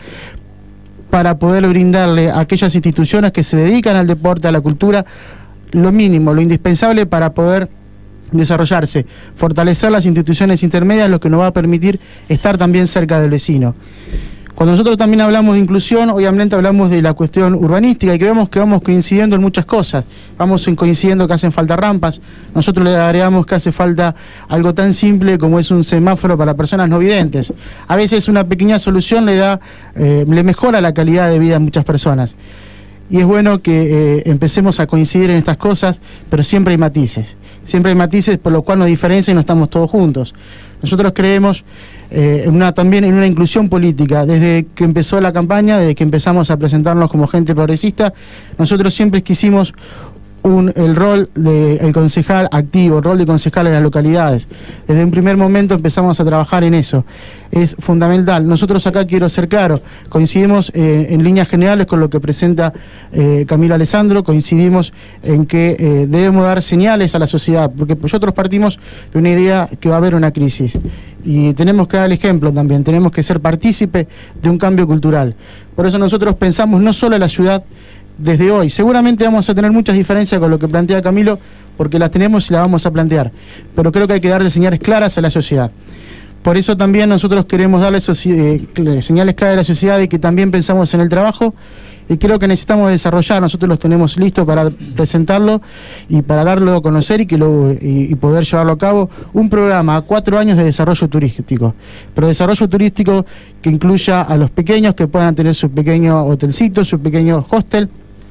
para poder brindarle a aquellas instituciones que se dedican al deporte, a la cultura, lo mínimo, lo indispensable para poder desarrollarse, fortalecer las instituciones intermedias, lo que nos va a permitir estar también cerca del vecino. Cuando nosotros también hablamos de inclusión, obviamente hablamos de la cuestión urbanística, y que vemos que vamos coincidiendo en muchas cosas. Vamos coincidiendo que hacen falta rampas, nosotros le agregamos que hace falta algo tan simple como es un semáforo para personas no videntes. A veces una pequeña solución le da, eh, le mejora la calidad de vida a muchas personas. Y es bueno que eh, empecemos a coincidir en estas cosas, pero siempre hay matices. Siempre hay matices por lo cual nos diferencia y no estamos todos juntos. Nosotros creemos eh, en una, también en una inclusión política. Desde que empezó la campaña, desde que empezamos a presentarnos como gente progresista, nosotros siempre quisimos un, el rol del concejal activo, el rol de concejal en las localidades. Desde un primer momento empezamos a trabajar en eso. Es fundamental. Nosotros acá, quiero ser claro, coincidimos eh, en líneas generales con lo que presenta eh, Camilo Alessandro, coincidimos en que eh, debemos dar señales a la sociedad, porque nosotros partimos de una idea que va a haber una crisis. Y tenemos que dar el ejemplo también, tenemos que ser partícipe de un cambio cultural. Por eso nosotros pensamos no solo en la ciudad, desde hoy. Seguramente vamos a tener muchas diferencias con lo que plantea Camilo, porque las tenemos y las vamos a plantear, pero creo que hay que darle señales claras a la sociedad. Por eso también nosotros queremos darle eh, señales claras a la sociedad y que también pensamos en el trabajo, y creo que necesitamos desarrollar, nosotros los tenemos listos para presentarlo y para darlo a conocer y, que lo, y, y poder llevarlo a cabo, un programa a cuatro años de desarrollo turístico, pero desarrollo turístico que incluya a los pequeños, que puedan tener su pequeño hotelcito, su pequeño hostel,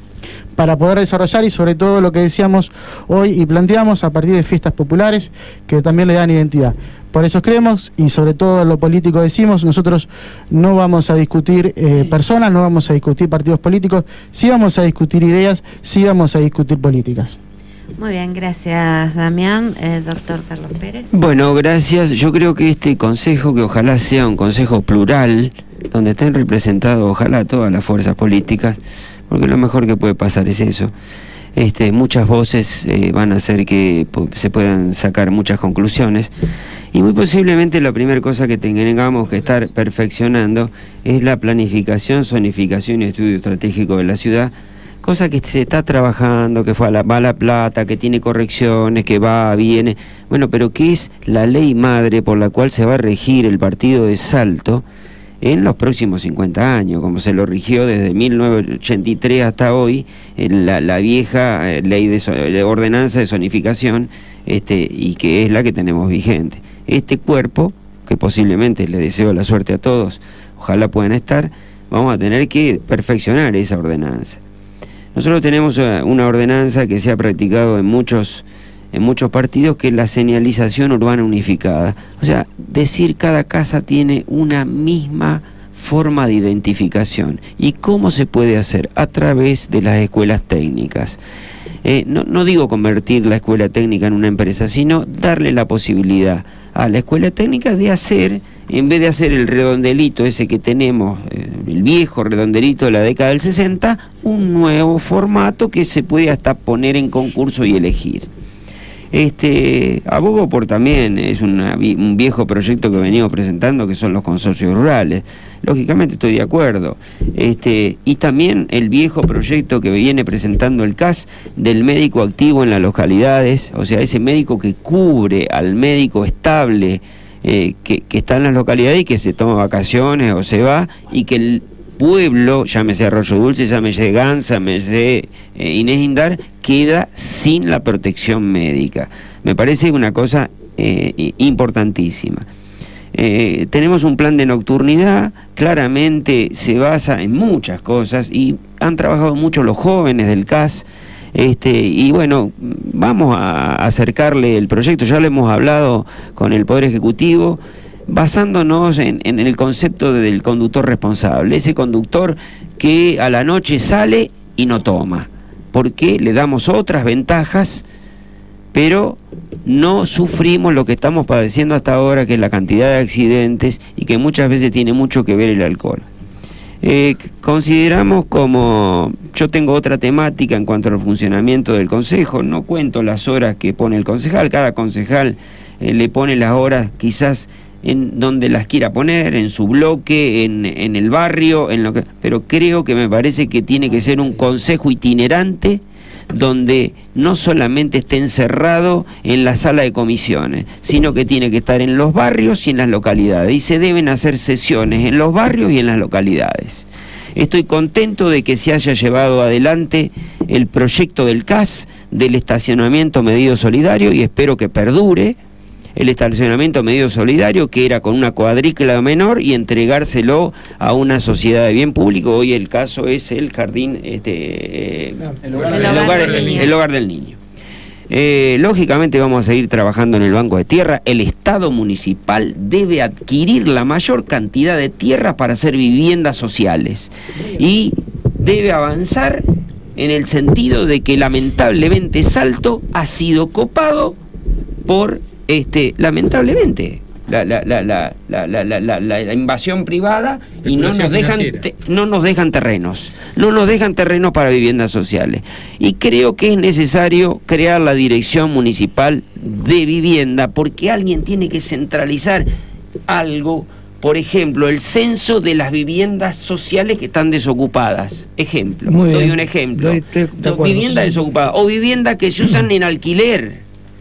para poder desarrollar, y sobre todo lo que decíamos hoy y planteamos a partir de fiestas populares que también le dan identidad. Por eso creemos, y sobre todo lo político decimos, nosotros no vamos a discutir eh, personas, no vamos a discutir partidos políticos, sí vamos a discutir ideas, sí vamos a discutir políticas. Muy bien, gracias Damián. Eh, doctor Carlos Pérez. Bueno, gracias. Yo creo que este consejo, que ojalá sea un consejo plural, donde estén representados ojalá todas las fuerzas políticas, porque lo mejor que puede pasar es eso. Este, muchas voces eh, van a hacer que se puedan sacar muchas conclusiones, Y muy posiblemente la primera cosa que tengamos que estar perfeccionando es la planificación, zonificación y estudio estratégico de la ciudad, cosa que se está trabajando, que fue a la, va a La Plata, que tiene correcciones, que va, viene, bueno, pero que es la ley madre por la cual se va a regir el partido de Salto en los próximos cincuenta años, como se lo rigió desde mil novecientos ochenta y tres hasta hoy, la, la vieja eh, ley de, de ordenanza de zonificación, este, y que es la que tenemos vigente. Este cuerpo, que posiblemente les deseo la suerte a todos, ojalá puedan estar, vamos a tener que perfeccionar esa ordenanza. Nosotros tenemos una ordenanza que se ha practicado en muchos, en muchos partidos, que es la señalización urbana unificada. O sea, decir cada casa tiene una misma forma de identificación. ¿Y cómo se puede hacer? A través de las escuelas técnicas. Eh, no, no digo convertir la escuela técnica en una empresa, sino darle la posibilidad a la escuela técnica de hacer, en vez de hacer el redondelito ese que tenemos, eh, el viejo redondelito de la década del sesenta, un nuevo formato que se puede hasta poner en concurso y elegir. Este, abogo por también, es una, un viejo proyecto que venimos presentando, que son los consorcios rurales. Lógicamente estoy de acuerdo. Este, y también el viejo proyecto que viene presentando el C A S del médico activo en las localidades, o sea, ese médico que cubre al médico estable eh, que, que está en las localidades y que se toma vacaciones o se va, y que el pueblo, llámese Arroyo Dulce, llámese Gansa, llámese eh, Inés Indar, queda sin la protección médica. Me parece una cosa eh, importantísima. Eh, tenemos un plan de nocturnidad, claramente se basa en muchas cosas y han trabajado mucho los jóvenes del C A S, este, y bueno, vamos a acercarle el proyecto, ya lo hemos hablado con el Poder Ejecutivo, basándonos en, en el concepto del conductor responsable, ese conductor que a la noche sale y no toma, porque le damos otras ventajas, pero no sufrimos lo que estamos padeciendo hasta ahora, que es la cantidad de accidentes y que muchas veces tiene mucho que ver el alcohol. Eh, consideramos como, yo tengo otra temática en cuanto al funcionamiento del consejo, no cuento las horas que pone el concejal, cada concejal eh, le pone las horas quizás en donde las quiera poner, en su bloque, en, en el barrio, en lo que, pero creo que me parece que tiene que ser un consejo itinerante, donde no solamente esté encerrado en la sala de comisiones, sino que tiene que estar en los barrios y en las localidades, y se deben hacer sesiones en los barrios y en las localidades. Estoy contento de que se haya llevado adelante el proyecto del C A S del estacionamiento medido solidario, y espero que perdure el estacionamiento medido solidario, que era con una cuadrícula menor y entregárselo a una sociedad de bien público. Hoy el caso es el jardín, este, eh, el, hogar, el, hogar, el, el, el hogar del niño. Eh, lógicamente vamos a seguir trabajando en el Banco de Tierra. El Estado municipal debe adquirir la mayor cantidad de tierras para hacer viviendas sociales, y debe avanzar en el sentido de que lamentablemente Salto ha sido copado por Este, lamentablemente la, la, la, la, la, la, la, la, la invasión privada, y no nos dejan te, no nos dejan terrenos, no nos dejan terrenos para viviendas sociales, y creo que es necesario crear la Dirección Municipal de Vivienda, porque alguien tiene que centralizar algo. Por ejemplo, el censo de las viviendas sociales que están desocupadas. Ejemplo, Muy doy bien. un ejemplo. Doy, te, te acuerdo, viviendas sí. desocupadas, o viviendas que se usan en alquiler.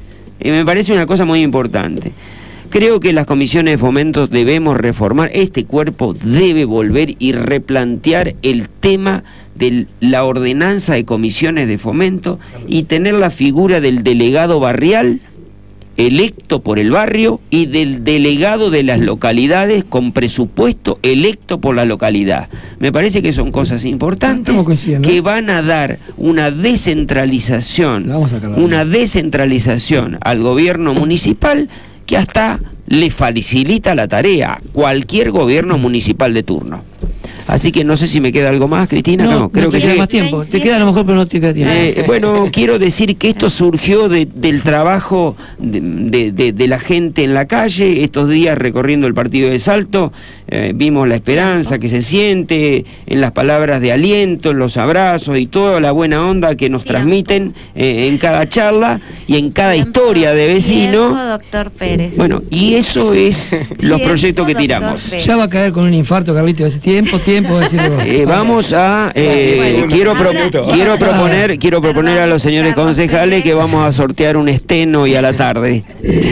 Y me parece una cosa muy importante. Creo que las comisiones de fomento debemos reformar, este cuerpo debe volver y replantear el tema de la ordenanza de comisiones de fomento y tener la figura del delegado barrial electo por el barrio y del delegado de las localidades con presupuesto electo por la localidad. Me parece que son cosas importantes que van a dar una descentralización, una descentralización al gobierno municipal que hasta le facilita la tarea a cualquier gobierno municipal de turno. Así que no sé si me queda algo más, Cristina. No, no creo que llegue más tiempo. Te queda a lo mejor, pero no te queda tiempo. Eh, bueno, quiero decir que esto surgió de, del trabajo de, de, de, de la gente en la calle. Estos días recorriendo el partido de Salto, eh, vimos la esperanza que se siente en las palabras de aliento, en los abrazos y toda la buena onda que nos transmiten eh, en cada charla. Y y en cada Tiempo, historia de vecino. Tiempo, doctor Pérez. Bueno, y eso es los Tiempo, proyectos que doctor tiramos. Pérez. Ya va a caer con un infarto, Carlito, hace tiempo, tiempo, va a decirle vos. Eh, vamos a eh, Bueno, quiero pro- ahora- quiero proponer quiero proponer a los señores Carlos concejales Pérez. que vamos a sortear un estén hoy a la tarde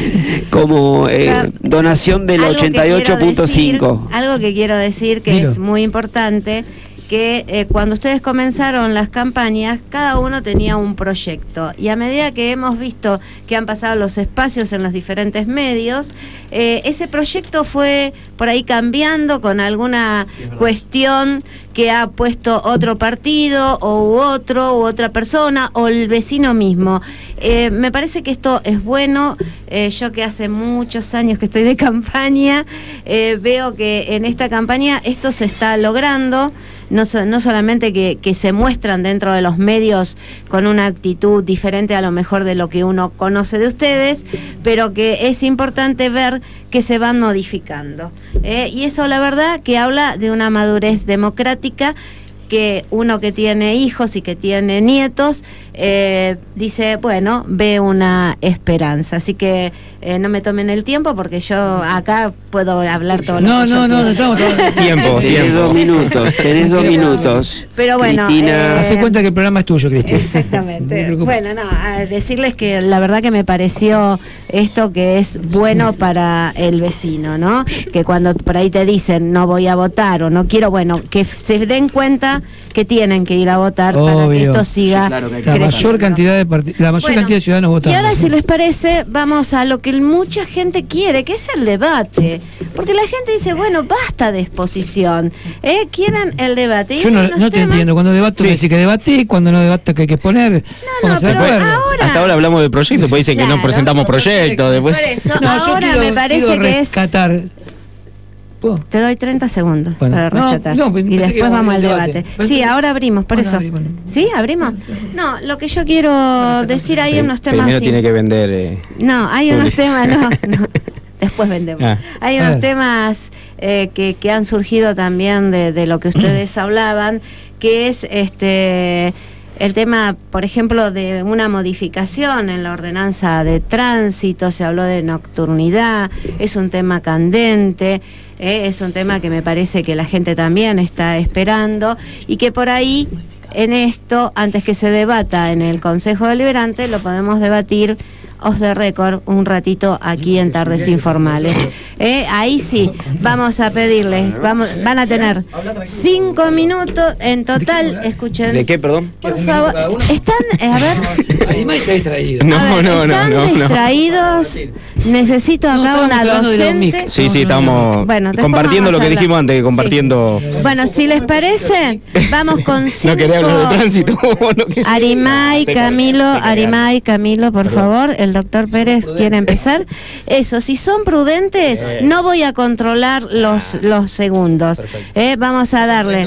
como eh, Claro. donación del Algo que ochenta y ocho punto cinco. quiero decir- Algo que quiero decir que Dilo. es muy importante, que eh, cuando ustedes comenzaron las campañas, cada uno tenía un proyecto. Y a medida que hemos visto que han pasado los espacios en los diferentes medios, eh, ese proyecto fue por ahí cambiando con alguna cuestión que ha puesto otro partido o u otro u otra persona o el vecino mismo. Eh, me parece que esto es bueno. Eh, yo que hace muchos años que estoy de campaña, eh, veo que en esta campaña esto se está logrando. No, so, no solamente que, que se muestran dentro de los medios con una actitud diferente a lo mejor de lo que uno conoce de ustedes, pero que es importante ver que se van modificando. Eh, y eso la verdad que habla de una madurez democrática, que uno que tiene hijos y que tiene nietos, eh, dice, bueno, ve una esperanza. Así que eh, no me tomen el tiempo porque yo acá puedo hablar todo lo No, que yo no, no, quiera. no estamos todos. Tiempo, Tenés tiempo. dos minutos, tenés dos minutos. Pero bueno, Cristina, eh, Hacé cuenta que el programa es tuyo, Cristian. No Exactamente. te preocupes. Bueno, no, a decirles que la verdad que me pareció esto que es bueno para el vecino, ¿no? Que cuando por ahí te dicen no voy a votar o no quiero, bueno, que se den cuenta que tienen que ir a votar para que Obvio. esto siga Sí, claro que hay que La creciendo. mayor cantidad de parti- la mayor Bueno, cantidad de ciudadanos votando. Y ahora, si les parece, vamos a lo que mucha gente quiere, que es el debate. Porque la gente dice, bueno, basta de exposición. ¿Eh? Quieren el debate. Y Yo no, hay unos no te temas- entiendo. Cuando debato me decís que debatí, cuando no debato que hay que poner. No, no, Vamos a pero acuerdo. ahora... Hasta ahora hablamos de proyectos, pues dicen que Claro. no presentamos proyectos. Después. Por eso, No, yo ahora quiero- me parece quiero que es... rescatar. ¿Puedo? Te doy treinta segundos Bueno, para no, rescatar. no, pues y pensé que después íbamos vamos al al debate. debate. Sí, ahora abrimos, por Bueno, eso. abrimos. ¿Sí? ¿Abrimos? No, lo que yo quiero decir, hay unos temas... Primero sí. tiene que vender. eh, No, hay unos publicidad. temas, no, no. Después vendemos. Ah. Hay A unos ver. temas eh, que, que han surgido también de, de lo que ustedes hablaban, que es este el tema, por ejemplo, de una modificación en la ordenanza de tránsito. Se habló de nocturnidad, es un tema candente, eh, es un tema que me parece que la gente también está esperando y que por ahí, en esto, antes que se debata en el Consejo Deliberante, lo podemos debatir off the record un ratito aquí en Tardes Informales. Eh, ahí sí, vamos a pedirles, vamos, van a tener cinco minutos en total, escuchen. ¿De qué, perdón? Por favor, están, eh, a ver, Además está distraído. No, a ver, no, no, están no, no. distraídos, necesito No, acá estábamos una hablando de los docente. mic. Sí, No, sí, no, estamos Bueno, después compartiendo vamos lo a que hablar. dijimos antes, compartiendo. Bueno, si les parece, vamos con cinco... No quería hablar de tránsito. no quería- Arimay, Te Camilo, colgué, te Arimay, Camilo, por favor, el doctor Pérez quiere empezar. Eso, si son prudentes, Eh. no voy a controlar los, los segundos. Eh, vamos a darle.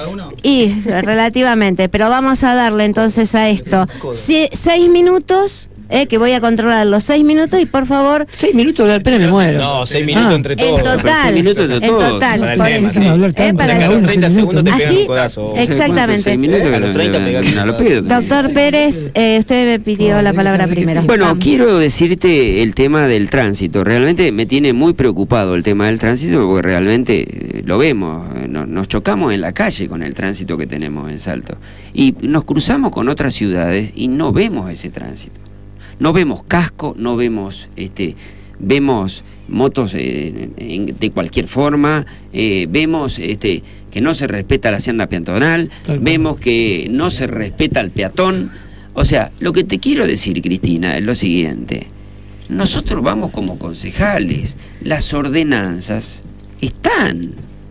Y relativamente, pero vamos a darle entonces a esto. Si- seis minutos, eh, que voy a controlar los seis minutos y por favor... Seis minutos de pena me muero. No, seis minutos Ah. entre En todos. total, seis minutos de en todos. total, Para el por tema, eso. sí. hablar Eh, tanto, para O sea, que a que- los treinta Así, segundos te pegan así, un codazo. exactamente. seis minutos A que los no- treinta no- pegaste no lo un pido. Doctor Pérez, eh, usted me pidió la palabra primero. Bueno, Vamos. quiero decirte el tema del tránsito. Realmente me tiene muy preocupado el tema del tránsito porque realmente eh, lo vemos, eh, no- nos chocamos en la calle con el tránsito que tenemos en Salto. Y nos cruzamos con otras ciudades y no vemos ese tránsito. No vemos casco, no vemos, este, vemos motos eh, en- de cualquier forma, eh, vemos este, que no se respeta la senda peatonal, Tal cual. vemos que no se respeta al peatón. O sea, lo que te quiero decir, Cristina, es lo siguiente. Nosotros vamos como concejales, las ordenanzas están.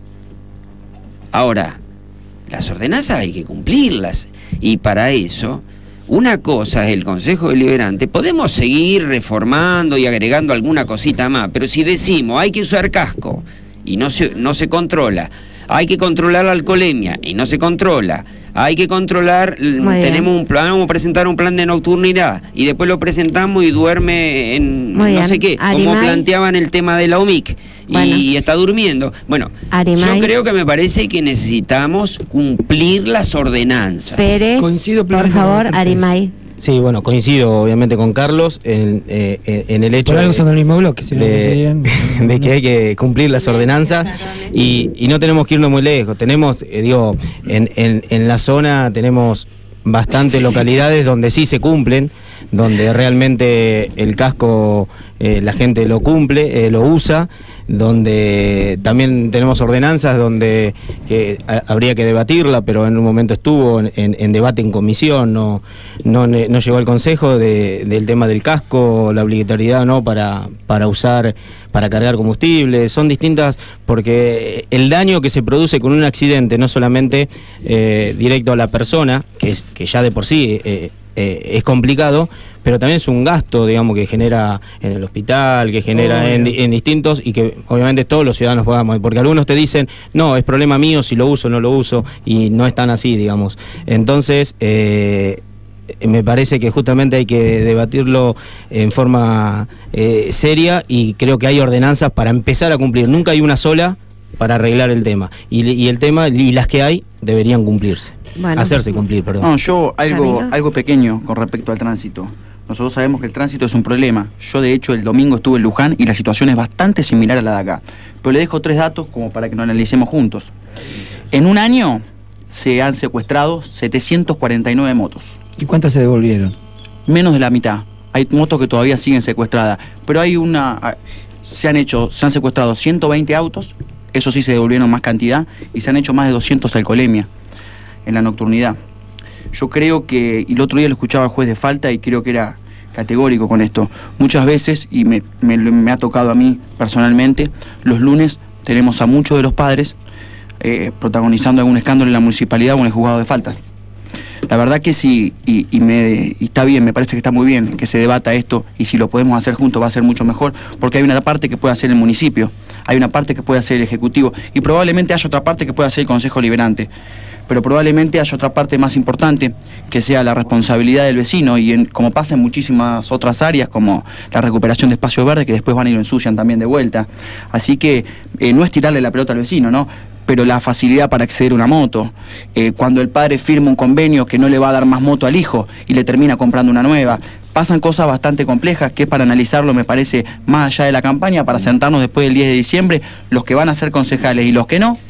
Ahora, las ordenanzas hay que cumplirlas y para eso, una cosa es el Consejo Deliberante, podemos seguir reformando y agregando alguna cosita más, pero si decimos hay que usar casco y no se, no se controla, hay que controlar la alcoholemia y no se controla, hay que controlar, Muy tenemos bien. un plan, vamos a presentar un plan de nocturnidad y después lo presentamos y duerme en Muy no bien. sé qué, como Arimay. planteaban el tema de la O M I C. Y Bueno. está durmiendo. Bueno, Arimay. yo creo que me parece que necesitamos cumplir las ordenanzas. Pérez, Coincido por plenamente con favor, doctor Pérez. Arimay. Sí, bueno, coincido obviamente con Carlos en, eh, en el hecho Por algo de, son del mismo bloque, si no de, de que hay que cumplir las ordenanzas y, y no tenemos que irnos muy lejos. Tenemos, eh, digo, en, en, en la zona tenemos bastantes localidades donde sí se cumplen, donde realmente el casco eh, la gente lo cumple, eh, lo usa, donde también tenemos ordenanzas donde que a, habría que debatirla, pero en un momento estuvo en, en, en debate en comisión, no, no, no llegó al Consejo de, del tema del casco, la obligatoriedad no para, para usar, para cargar combustible. Son distintas porque el daño que se produce con un accidente no solamente eh, directo a la persona, que, es, que ya de por sí eh, eh, es complicado, pero también es un gasto, digamos, que genera en el hospital, que genera oh, en, en distintos, y que obviamente todos los ciudadanos pagamos, porque algunos te dicen, no, es problema mío si lo uso o no lo uso, y no es tan así, digamos. Entonces, eh, me parece que justamente hay que debatirlo en forma eh, seria, y creo que hay ordenanzas para empezar a cumplir. Nunca hay una sola para arreglar el tema, y, y el tema, y las que hay, deberían cumplirse. Bueno, hacerse cumplir, perdón. No, yo algo, algo pequeño con respecto al tránsito. Nosotros sabemos que el tránsito es un problema. Yo de hecho el domingo estuve en Luján y la situación es bastante similar a la de acá. Pero le dejo tres datos como para que lo analicemos juntos. En un año se han secuestrado setecientas cuarenta y nueve motos. ¿Y cuántas se devolvieron? Menos de la mitad. Hay motos que todavía siguen secuestradas. Pero hay una... Se han hecho, se han secuestrado ciento veinte autos, eso sí se devolvieron más cantidad, y se han hecho más de doscientos alcoholemia en la nocturnidad. Yo creo que, y el otro día lo escuchaba al juez de falta y creo que era categórico con esto, muchas veces, y me, me, me ha tocado a mí personalmente, los lunes tenemos a muchos de los padres eh, protagonizando algún escándalo en la municipalidad o en el juzgado de faltas. La verdad que sí, y, y, me, y está bien, me parece que está muy bien que se debata esto, y si lo podemos hacer juntos va a ser mucho mejor, porque hay una parte que puede hacer el municipio, hay una parte que puede hacer el Ejecutivo, y probablemente haya otra parte que pueda hacer el Consejo Liberante, pero probablemente haya otra parte más importante, que sea la responsabilidad del vecino, y en, como pasa en muchísimas otras áreas, como la recuperación de espacios verdes, que después van y lo ensucian también de vuelta. Así que eh, no es tirarle la pelota al vecino, ¿no?, pero la facilidad para acceder a una moto, eh, cuando el padre firma un convenio que no le va a dar más moto al hijo y le termina comprando una nueva, pasan cosas bastante complejas que es para analizarlo, me parece, más allá de la campaña, para sentarnos después del diez de diciembre, los que van a ser concejales y los que no,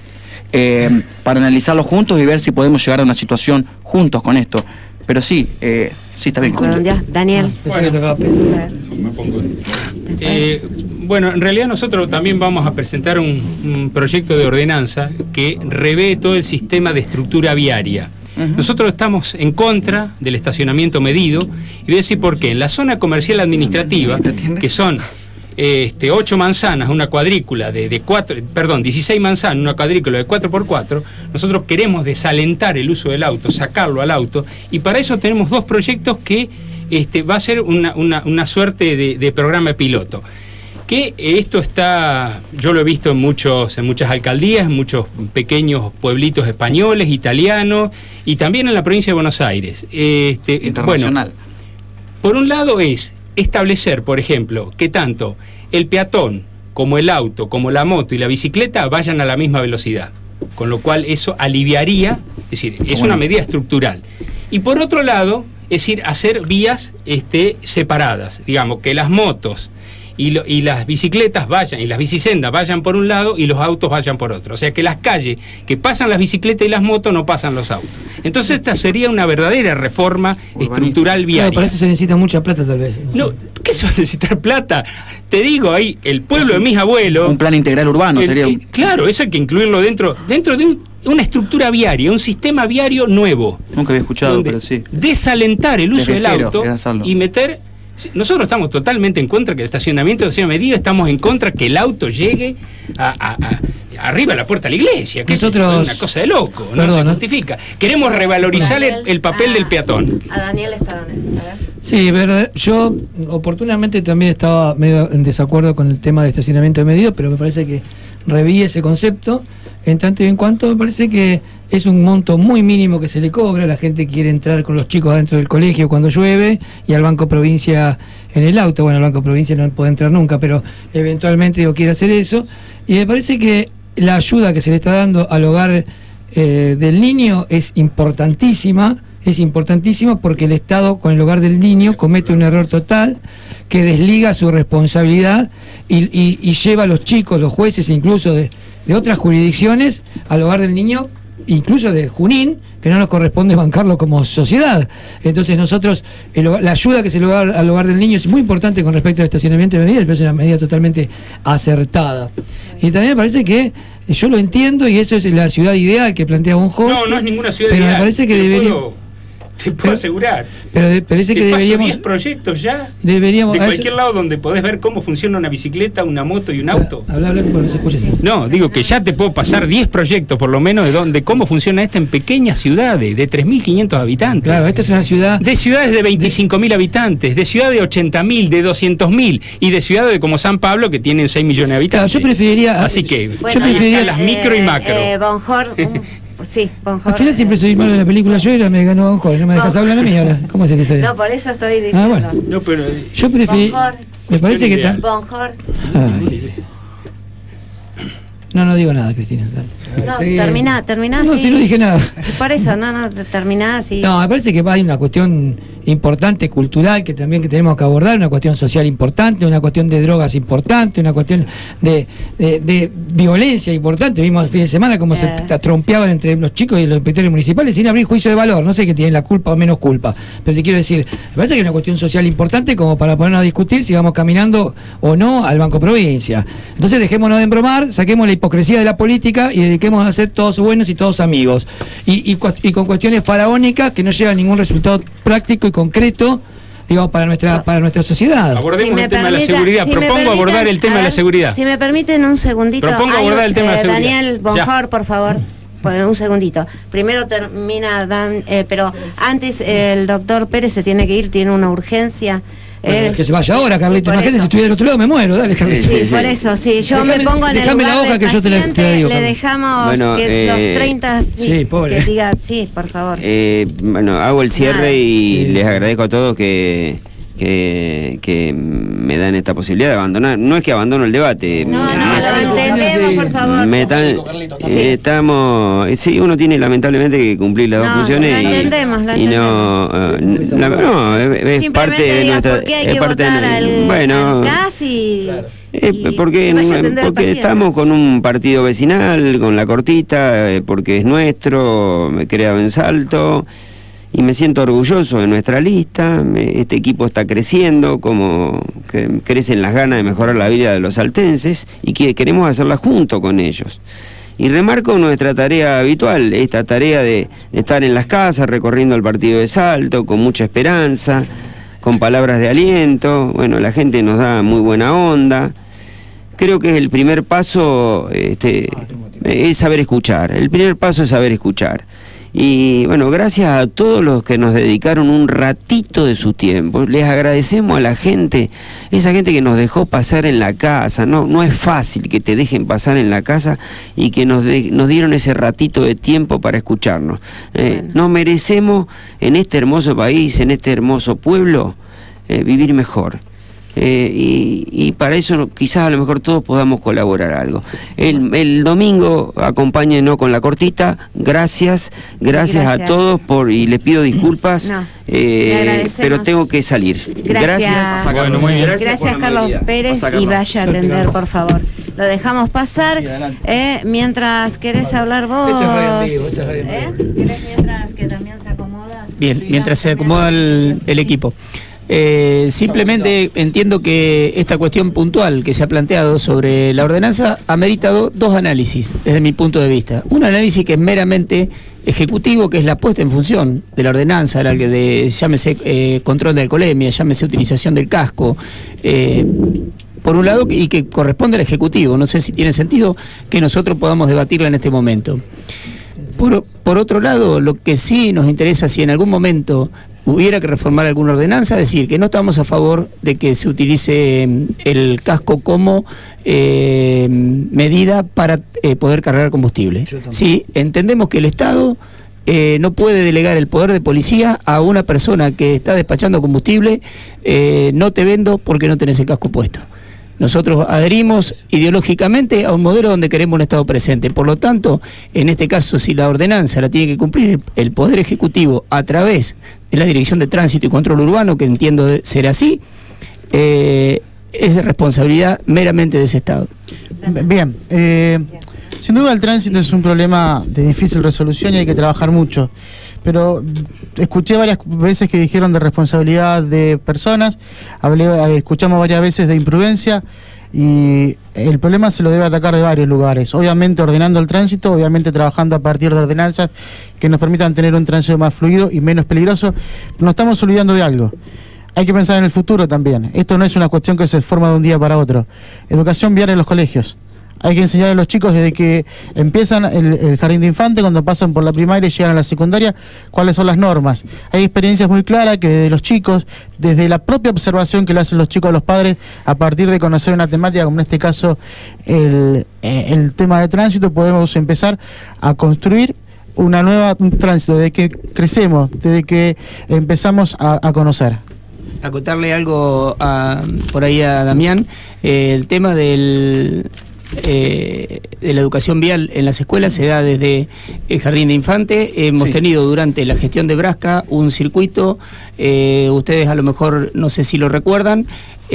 eh, para analizarlo juntos y ver si podemos llegar a una situación juntos con esto. Pero sí, eh, sí, está bien. Bueno, ya, Daniel. Bueno, me pongo. Eh, bueno, en realidad nosotros también vamos a presentar un, un proyecto de ordenanza que revé todo el sistema de estructura viaria. Uh-huh. Nosotros estamos en contra del estacionamiento medido, y voy a decir por qué. En la zona comercial administrativa, que son este, ocho manzanas, una cuadrícula de, de cuatro, perdón, dieciséis manzanas, una cuadrícula de cuatro por cuatro, nosotros queremos desalentar el uso del auto, sacarlo al auto, y para eso tenemos dos proyectos que este, va a ser una, una, una suerte de, de programa piloto. Que esto está, yo lo he visto en muchos, en muchas alcaldías, en muchos pequeños pueblitos españoles, italianos, y también en la provincia de Buenos Aires. Este, Internacional. Bueno, por un lado es establecer, por ejemplo, que tanto el peatón como el auto, como la moto y la bicicleta vayan a la misma velocidad, con lo cual eso aliviaría, es decir, es una medida estructural. Y por otro lado, es decir, hacer vías este, separadas, digamos, que las motos Y, lo, y las bicicletas vayan, y las bicisendas vayan por un lado y los autos vayan por otro. O sea que las calles que pasan las bicicletas y las motos no pasan los autos. Entonces esta sería una verdadera reforma Urbanista. estructural viaria. Claro, para eso se necesita mucha plata tal vez. No, no, ¿qué se va a necesitar plata? Te digo, ahí el pueblo de mis abuelos... Un plan integral urbano el, sería... Un... Claro, eso hay que incluirlo dentro, dentro de un, una estructura viaria, un sistema viario nuevo. Nunca había escuchado, pero sí. Desalentar el uso Desde del cero, auto y meter... Nosotros estamos totalmente en contra que el estacionamiento sea medido, estamos en contra que el auto llegue a, a, a, arriba a la puerta de la iglesia, que Nosotros... es una cosa de loco, no Perdón, se justifica. Queremos revalorizar el, el papel a, del peatón. A Daniel Espadone, a ver. Sí, verdad. Yo oportunamente también estaba medio en desacuerdo con el tema del estacionamiento medido, pero me parece que reví ese concepto, en tanto y en cuanto me parece que es un monto muy mínimo que se le cobra. La gente quiere entrar con los chicos adentro del colegio cuando llueve y al Banco Provincia en el auto. Bueno, el Banco Provincia no puede entrar nunca, pero eventualmente digo, quiere hacer eso. Y me parece que la ayuda que se le está dando al hogar eh, del niño es importantísima, es importantísimo porque el Estado, con el hogar del niño, comete un error total que desliga su responsabilidad y, y, y lleva a los chicos, los jueces, incluso de, de otras jurisdicciones, al hogar del niño, incluso de Junín, que no nos corresponde bancarlo como sociedad. Entonces nosotros, el, la ayuda que se le da al hogar del niño es muy importante con respecto al estacionamiento de medidas, pero es una medida totalmente acertada. Y también me parece que, yo lo entiendo, y eso es la ciudad ideal que plantea Bonjour. No, no es ninguna ciudad pero ideal. Me parece que te debería... Puedo, te puedo pero, asegurar. Pero de, parece que te deberíamos... diez proyectos ya, deberíamos, de cualquier lado donde podés ver cómo funciona una bicicleta, una moto y un auto. Habla, habla, no se escucha. No, digo que ya te puedo pasar diez proyectos por lo menos de, donde, cómo funciona esto en pequeñas ciudades de tres mil quinientos habitantes. Claro, esta es una ciudad... De ciudades de veinticinco mil habitantes, de ciudades de ochenta mil, de doscientos mil y de ciudades como San Pablo que tienen seis millones de habitantes. Claro, yo preferiría... Así que bueno, yo preferiría las micro eh, y macro. Eh, Bonjour... Sí, Bonjour. Al final siempre soy malo en la película, yo era me ganó Bonjour, no me dejas hablar a mí ahora. ¿Cómo es esta historia? No, por eso estoy diciendo. Ah, bueno. No, pero yo prefiero. Me parece que tal. Bonjour. No, no digo nada, Cristina. No, termina, termina. No, sí. si no dije nada. Por eso, no, no, termina así. No, me parece que hay una cuestión importante, cultural, que también que tenemos que abordar, una cuestión social importante, una cuestión de drogas importante, una cuestión de, de, de violencia importante. Vimos el fin de semana cómo yeah. se trompeaban entre los chicos y los inspectores municipales sin abrir juicio de valor. No sé qué tienen la culpa o menos culpa, pero te quiero decir, me parece que hay una cuestión social importante como para ponernos a discutir si vamos caminando o no al Banco Provincia. Entonces dejémonos de embromar, saquemos la hipocresía de la política y dediquemos a ser todos buenos y todos amigos. Y, y, y con cuestiones faraónicas que no llevan a ningún resultado práctico y concreto, digamos, para nuestra para nuestra sociedad. Abordemos si el tema permita, de la seguridad. Si Propongo permiten, abordar el tema ver, de la seguridad. Si me permiten un segundito. Propongo abordar Ay, el tema eh, de la seguridad. Daniel Bonjour, por favor. Un segundito. Primero termina Dan, eh, pero antes eh, el doctor Pérez se tiene que ir, tiene una urgencia. Bueno, eh, que se vaya ahora, Carlito. Sí, imagínate si estuviera del otro lado, me muero. Dale, Carlito. Sí, sí, por eso, sí. Yo déjame, me pongo en el lugar la hoja del que paciente, yo te la, te la digo, le dejamos bueno, que eh, los treinta, sí, sí, pobre. que diga, sí, por favor. Eh, bueno, hago el cierre Nada. y sí. les agradezco a todos que, que, que me dan esta posibilidad de abandonar. No es que abandono el debate. No, me, no, me, lo entendemos, por favor. Me tan, eh, estamos, sí, uno tiene lamentablemente que cumplir las no, dos funciones lo y, entendemos, lo y no, uh, la, no, es, es parte de nuestra, es parte de, al, bueno, al gas y, eh, y porque y porque estamos con un partido vecinal, con la cortita, eh, porque es nuestro, me he creado en Salto. Y me siento orgulloso de nuestra lista. Este equipo está creciendo, como que crecen las ganas de mejorar la vida de los saltenses y que queremos hacerla junto con ellos. Y remarco nuestra tarea habitual, esta tarea de, de estar en las casas recorriendo el partido de Salto con mucha esperanza, con palabras de aliento. Bueno, la gente nos da muy buena onda. Creo que el primer paso este, es saber escuchar. El primer paso es saber escuchar. Y bueno, gracias a todos los que nos dedicaron un ratito de su tiempo. Les agradecemos a la gente, esa gente que nos dejó pasar en la casa. No, no es fácil que te dejen pasar en la casa y que nos, de, nos dieron ese ratito de tiempo para escucharnos. Eh, bueno. Nos merecemos en este hermoso país, en este hermoso pueblo, eh, vivir mejor. Eh, y, y para eso quizás a lo mejor todos podamos colaborar algo. El, el domingo acompáñenos con la cortita. Gracias, gracias, gracias a todos por y les pido disculpas, no, eh, pero tengo que salir. Gracias, gracias, bueno, muy bien. gracias, gracias Carlos Pérez, y vaya a atender, por favor. Lo dejamos pasar. Eh, mientras querés hablar vos. Esto es radio en vivo, esto es radio en vivo. ¿Eh? ¿Querés mientras que también se acomoda? Bien, mientras se acomoda el, el equipo. Eh, simplemente entiendo que esta cuestión puntual que se ha planteado sobre la ordenanza ha meritado dos análisis desde mi punto de vista. Un análisis que es meramente ejecutivo, que es la puesta en función de la ordenanza, la que de, llámese eh, control de alcoholemia, llámese utilización del casco, eh, por un lado, y que corresponde al Ejecutivo. No sé si tiene sentido que nosotros podamos debatirla en este momento. Por, por otro lado, lo que sí nos interesa, si en algún momento hubiera que reformar alguna ordenanza, es decir, que no estamos a favor de que se utilice el casco como eh, medida para eh, poder cargar combustible. Sí, entendemos que el Estado eh, no puede delegar el poder de policía a una persona que está despachando combustible, eh, no te vendo porque no tenés el casco puesto. Nosotros adherimos ideológicamente a un modelo donde queremos un Estado presente. Por lo tanto, en este caso, si la ordenanza la tiene que cumplir el Poder Ejecutivo a través de la Dirección de Tránsito y Control Urbano, que entiendo ser así, eh, es responsabilidad meramente de ese Estado. Bien, eh, sin duda el tránsito es un problema de difícil resolución y hay que trabajar mucho. Pero escuché varias veces que dijeron de responsabilidad de personas, hablé, escuchamos varias veces de imprudencia y el problema se lo debe atacar de varios lugares. Obviamente ordenando el tránsito, obviamente trabajando a partir de ordenanzas que nos permitan tener un tránsito más fluido y menos peligroso. Nos estamos olvidando de algo. Hay que pensar en el futuro también. Esto no es una cuestión que se forma de un día para otro. Educación vial en los colegios. Hay que enseñar a los chicos desde que empiezan el, el jardín de infante, cuando pasan por la primaria y llegan a la secundaria, cuáles son las normas. Hay experiencias muy claras que desde los chicos, desde la propia observación que le hacen los chicos a los padres, a partir de conocer una temática, como en este caso el, el tema de tránsito, podemos empezar a construir una nueva, un tránsito, desde que crecemos, desde que empezamos a, a conocer. Acotarle algo a, por ahí a Damián, eh, el tema del... Eh, de la educación vial en las escuelas se da desde el jardín de infante. Hemos sí. tenido durante la gestión de Brasca un circuito, eh, ustedes a lo mejor no sé si lo recuerdan,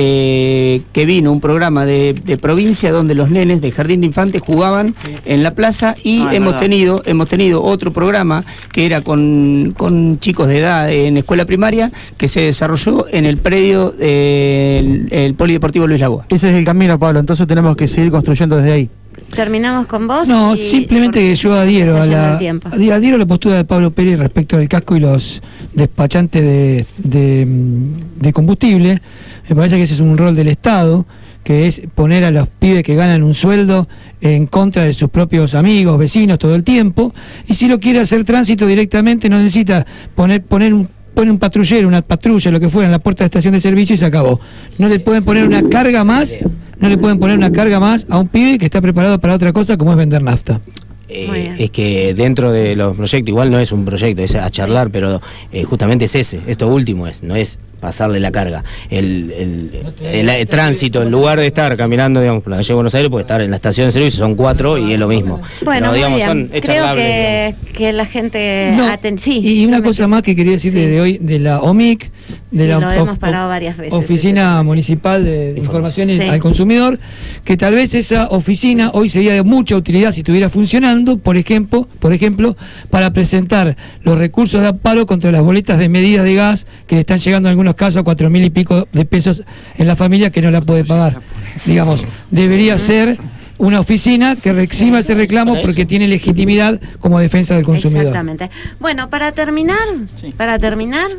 eh, que vino un programa de, de provincia donde los nenes de jardín de infante jugaban en la plaza y ah, hemos tenido hemos tenido otro programa que era con, con chicos de edad en escuela primaria que se desarrolló en el predio del el Polideportivo Luis Lagoa. Ese es el camino, Pablo, entonces tenemos que seguir construyendo desde ahí. Terminamos con vos. No, simplemente que yo adhiero a la, adhiero a la postura de Pablo Pérez respecto del casco y los despachantes de, de, de combustible. Me parece que ese es un rol del Estado, que es poner a los pibes que ganan un sueldo en contra de sus propios amigos, vecinos, todo el tiempo. Y si lo quiere hacer tránsito directamente, no necesita poner, poner un pone un patrullero, una patrulla, lo que fuera, en la puerta de estación de servicio y se acabó. No le pueden poner una carga más, no le pueden poner una carga más a un pibe que está preparado para otra cosa como es vender nafta. Eh, es que dentro de los proyectos, igual no es un proyecto, es a charlar, pero eh, justamente es ese, esto último es, no es pasarle la carga. El, el, el, el tránsito, en lugar de estar caminando, digamos, por la calle de Buenos Aires, puede estar en la estación de servicio, son cuatro y es lo mismo. Bueno, pero, digamos, son, creo que, que la gente... No, aten sí, y una cosa más que quería decir sí. desde hoy, de la O M I C, de sí, la lo hemos parado varias veces, Oficina Municipal de, de Informaciones sí. al Consumidor, que tal vez esa oficina hoy sería de mucha utilidad si estuviera funcionando, por ejemplo, por ejemplo, para presentar los recursos de amparo contra las boletas de medidas de gas que le están llegando en algunos casos a cuatro mil y pico de pesos en la familia que no la puede pagar. Digamos, debería ser una oficina que exima ese reclamo porque tiene legitimidad como defensa del consumidor. Exactamente. Bueno, para terminar, sí. para terminar,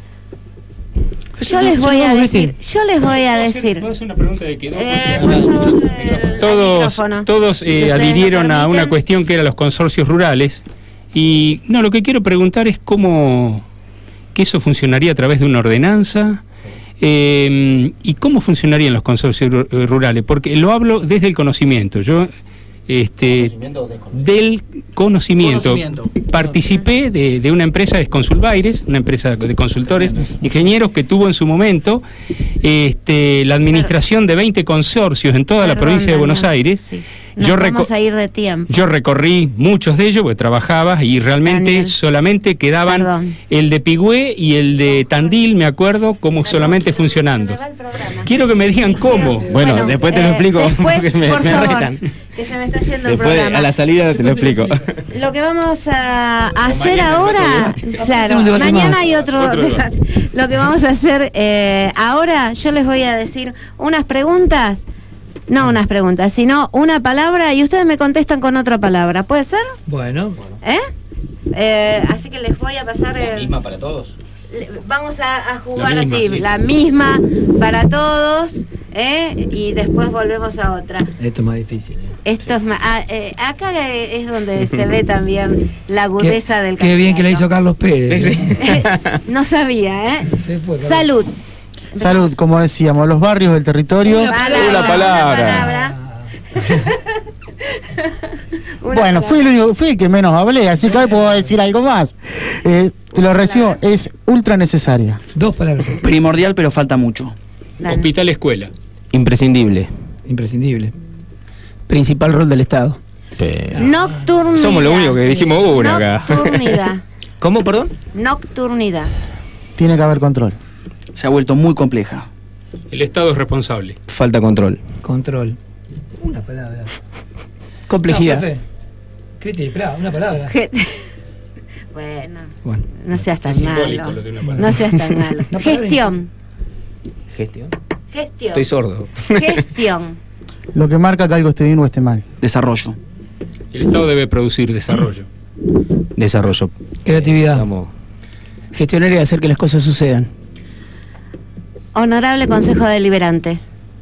yo les voy a decir, yo les voy a decir. ¿Puedo hacer una pregunta de que eh, eh, todos todos eh, si adhirieron a una cuestión que eran los consorcios rurales y no, lo que quiero preguntar es cómo que eso funcionaría a través de una ordenanza. Eh, ¿Y cómo funcionarían los consorcios rurales? Porque lo hablo desde el conocimiento. Yo, este, ¿Conocimiento del conocimiento, conocimiento. participé de, de una empresa de Consulbaires, una empresa de consultores, ingenieros que tuvo en su momento este, la administración de veinte consorcios en toda Perdón, la provincia de Buenos Aires. Sí. Nos yo vamos a ir de tiempo. Yo recorrí muchos de ellos porque trabajaba y realmente Daniel. solamente quedaban Perdón. el de Pigüé y el de Tandil, me acuerdo, como Perdón. solamente funcionando. Quiero que me digan cómo. Bueno, bueno después te eh, lo explico. Después, me, por me favor, retan. que se me está yendo después, el programa. A la salida te lo explico. Lo que vamos a hacer ahora, claro, mañana hay otro, otro debate. Lo que vamos a hacer eh, ahora, yo les voy a decir unas preguntas. No unas preguntas, sino una palabra y ustedes me contestan con otra palabra. ¿Puede ser? Bueno. ¿Eh? eh así que les voy a pasar... ¿La misma para todos? Vamos a, a jugar la misma, así, sí. la misma para todos, ¿eh? Y después volvemos a otra. Esto es más difícil. ¿eh? Esto sí. es más... Ah, eh, acá es donde se ve también la agudeza qué, del Qué bien que la hizo Carlos Pérez. Sí. No sabía, ¿eh? Fue, Salud. Salud, como decíamos, los barrios del territorio. Una palabra. Una palabra. Una bueno, fui el, único, fui el que menos hablé, así que hoy puedo decir algo más. Eh, te lo recibo, es ultra necesaria. Dos palabras. Primordial, pero falta mucho. Dale. Hospital escuela. Imprescindible. Imprescindible. Principal rol del Estado. Pero... Nocturnidad. Somos lo único que dijimos una acá. Nocturnidad. ¿Cómo, perdón? Nocturnidad. Tiene que haber control. Se ha vuelto muy compleja. El Estado es responsable. Falta control. Control. Una palabra. Complejidad. No, Criti, esperá, una palabra. Bueno, bueno, no seas tan es simbólico malo. lo de una palabra. No seas tan malo. No, Gestión. Gestión. Gestión. Estoy sordo. Gestión. Lo que marca que algo esté bien o esté mal. Desarrollo. El Estado debe producir desarrollo. Desarrollo. Creatividad. Vamos. Gestionar y hacer que las cosas sucedan. Honorable Consejo Deliberante.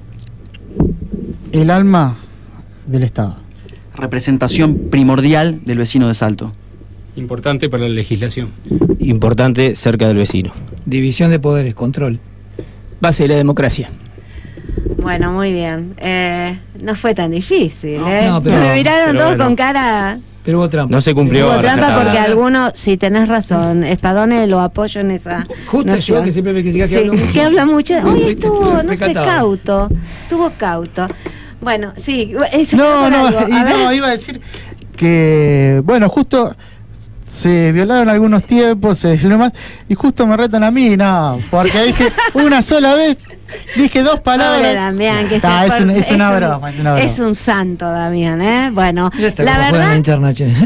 El alma del Estado. Representación primordial del vecino de Salto. Importante para la legislación. Importante cerca del vecino. División de poderes, control. Base de la democracia. Bueno, muy bien. Eh, no fue tan difícil, No, ¿eh? no, pero- Me miraron pero todos bueno. con cara... Pero hubo trampa. No se cumplió. Hubo ahora trampa está. porque alguno, si tenés razón, Espadone lo apoyo en esa Justo noción. yo que siempre me critica que Sí, hablo mucho. que habla mucho. Hoy estuvo, no sé, Recatado. cauto. Estuvo cauto. Bueno, sí. eso No, fue por no, algo. y A ver. no, iba a decir que, bueno, justo se violaron algunos tiempos, se lo más, y justo me retan a mí, no, porque dije una sola vez, dije dos Pobre palabras. Damián, que Nah, se es, un- esfuerza- es una un- broma, es una broma. es un santo, Damián, ¿eh? Bueno, Mira esta la cómo juega en la verdad... interna, che.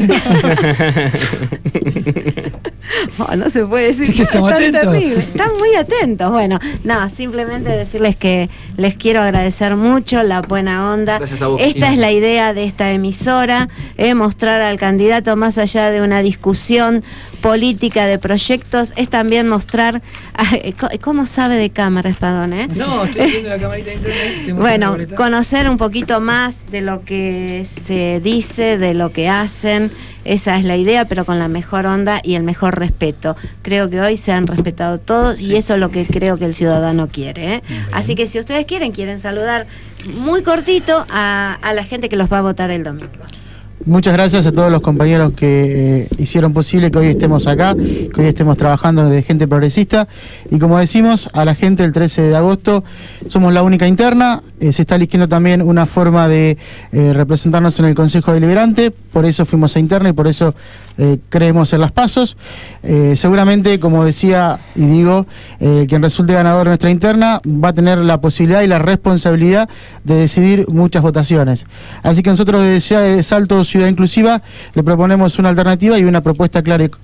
Oh, no se puede decir Que estamos tan atentos. terrible. Están muy atentos. Bueno, no, simplemente decirles que les quiero agradecer mucho la buena onda. Gracias a vos, Esta Cristina. es la idea de esta emisora, eh, mostrar al candidato más allá de una discusión política de proyectos, es también mostrar ah, eh, co- cómo sabe de cámara, Espadón, ¿eh? No, estoy viendo la camarita de internet. te muestro la Bueno, boleta. conocer un poquito más de lo que se dice, de lo que hacen, esa es la idea, pero con la mejor onda y el mejor respeto. Creo que hoy se han respetado todos y eso es lo que creo que el ciudadano quiere, ¿eh? Así que si ustedes quieren, quieren saludar muy cortito a, a la gente que los va a votar el domingo. Muchas gracias a todos los compañeros que eh, hicieron posible que hoy estemos acá, que hoy estemos trabajando desde Gente Progresista. Y como decimos, a la gente el trece de agosto somos la única interna. Eh, se está eligiendo también una forma de eh, representarnos en el Consejo Deliberante. Por eso fuimos a interna y por eso eh, creemos en las pasos. Eh, seguramente, como decía y digo, eh, quien resulte ganador de nuestra interna va a tener la posibilidad y la responsabilidad de decidir muchas votaciones. Así que nosotros desde Ciudad de Salto, Ciudad Inclusiva, le proponemos una alternativa y una propuesta clara. y-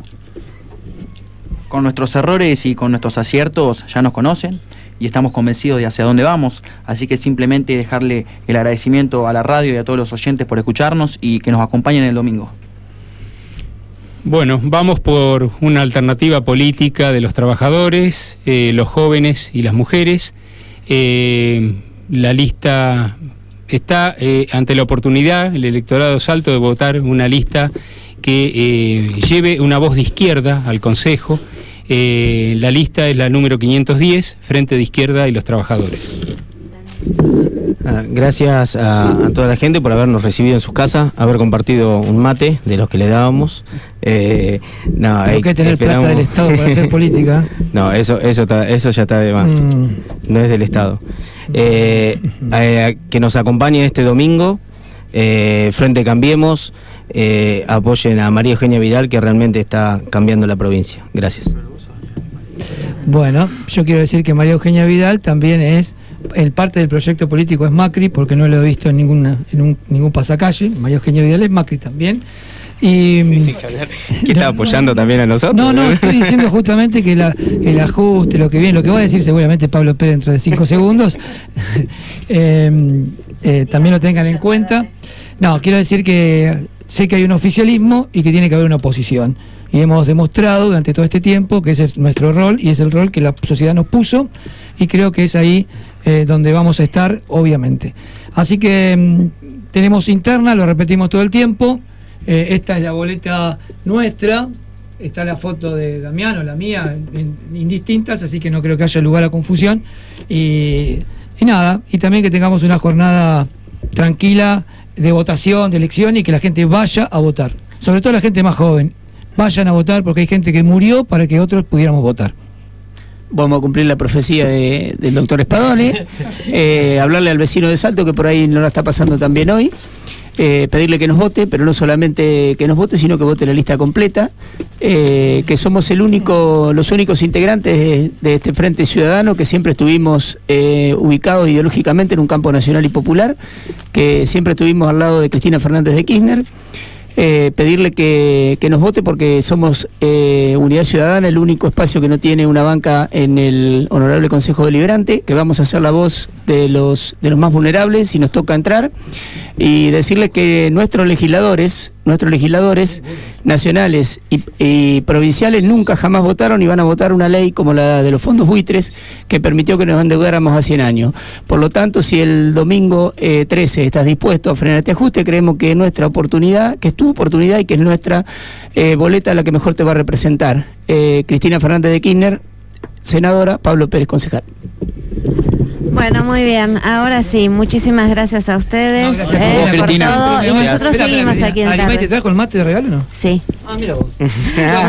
Con nuestros errores y con nuestros aciertos ya nos conocen y estamos convencidos de hacia dónde vamos, así que simplemente dejarle el agradecimiento a la radio y a todos los oyentes por escucharnos y que nos acompañen el domingo. Bueno, vamos por una alternativa política de los trabajadores, eh, los jóvenes y las mujeres. Eh, la lista está eh, ante la oportunidad, el electorado Salto, de votar una lista que eh, lleve una voz de izquierda al Consejo. Eh, la lista es la número quinientos diez, Frente de Izquierda y los Trabajadores. Ah, gracias a, a toda la gente por habernos recibido en sus casas, haber compartido un mate de los que le dábamos. Eh, no, Hay que tener esperamos- plata del Estado para hacer política. No, eso, eso, está- eso ya está de más. Mm. No es del Estado. Eh, eh, que nos acompañe este domingo. Eh, Frente Cambiemos. Eh, apoyen a María Eugenia Vidal, que realmente está cambiando la provincia. Gracias. Bueno, yo quiero decir que María Eugenia Vidal también es, el parte del proyecto político es Macri, porque no lo he visto en ninguna en un, ningún pasacalle. María Eugenia Vidal es Macri también. Y, ¿Qué está apoyando también a nosotros? No, no, estoy diciendo justamente que la, el ajuste, lo que viene, lo que va a decir seguramente Pablo Pérez dentro de cinco segundos, eh, eh, también lo tengan en cuenta. No, quiero decir que sé que hay un oficialismo y que tiene que haber una oposición. Y hemos demostrado durante todo este tiempo que ese es nuestro rol y es el rol que la sociedad nos puso y creo que es ahí eh, donde vamos a estar, obviamente. Así que mm, tenemos interna, lo repetimos todo el tiempo. Eh, esta es la boleta nuestra, está la foto de Damián o la mía, in- indistintas, así que no creo que haya lugar a confusión. Y, y nada, y también que tengamos una jornada tranquila de votación, de elección y que la gente vaya a votar. Sobre todo la gente más joven, vayan a votar porque hay gente que murió para que otros pudiéramos votar. vamos a cumplir la profecía de, del doctor Spadone, eh, hablarle al vecino de Salto, que por ahí no la está pasando tan bien hoy, eh, pedirle que nos vote, pero no solamente que nos vote, sino que vote la lista completa, eh, que somos el único, los únicos integrantes de, de este Frente Ciudadano que siempre estuvimos eh, ubicados ideológicamente en un campo nacional y popular, que siempre estuvimos al lado de Cristina Fernández de Kirchner. Eh, pedirle que, que nos vote porque somos eh, Unidad Ciudadana, el único espacio que no tiene una banca en el Honorable Consejo Deliberante, que vamos a hacer la voz de los, de los más vulnerables si nos toca entrar, y decirle que nuestros legisladores, nuestros legisladores nacionales y, y provinciales nunca jamás votaron y van a votar una ley como la de los fondos buitres que permitió que nos endeudáramos a cien años. Por lo tanto, si el domingo eh, trece estás dispuesto a frenar este ajuste, creemos que es nuestra oportunidad, que es tu oportunidad y que es nuestra eh, boleta la que mejor te va a representar. Eh, Cristina Fernández de Kirchner, senadora, Pablo Pérez, concejal. Bueno, muy bien. Ahora sí, muchísimas gracias a ustedes No, gracias eh, por vos, por Cristina. todo. Y nosotros Espera, seguimos espera, aquí en ¿Arimay tarde. te trajo el mate de regalo o no? Sí. Ah, mira vos.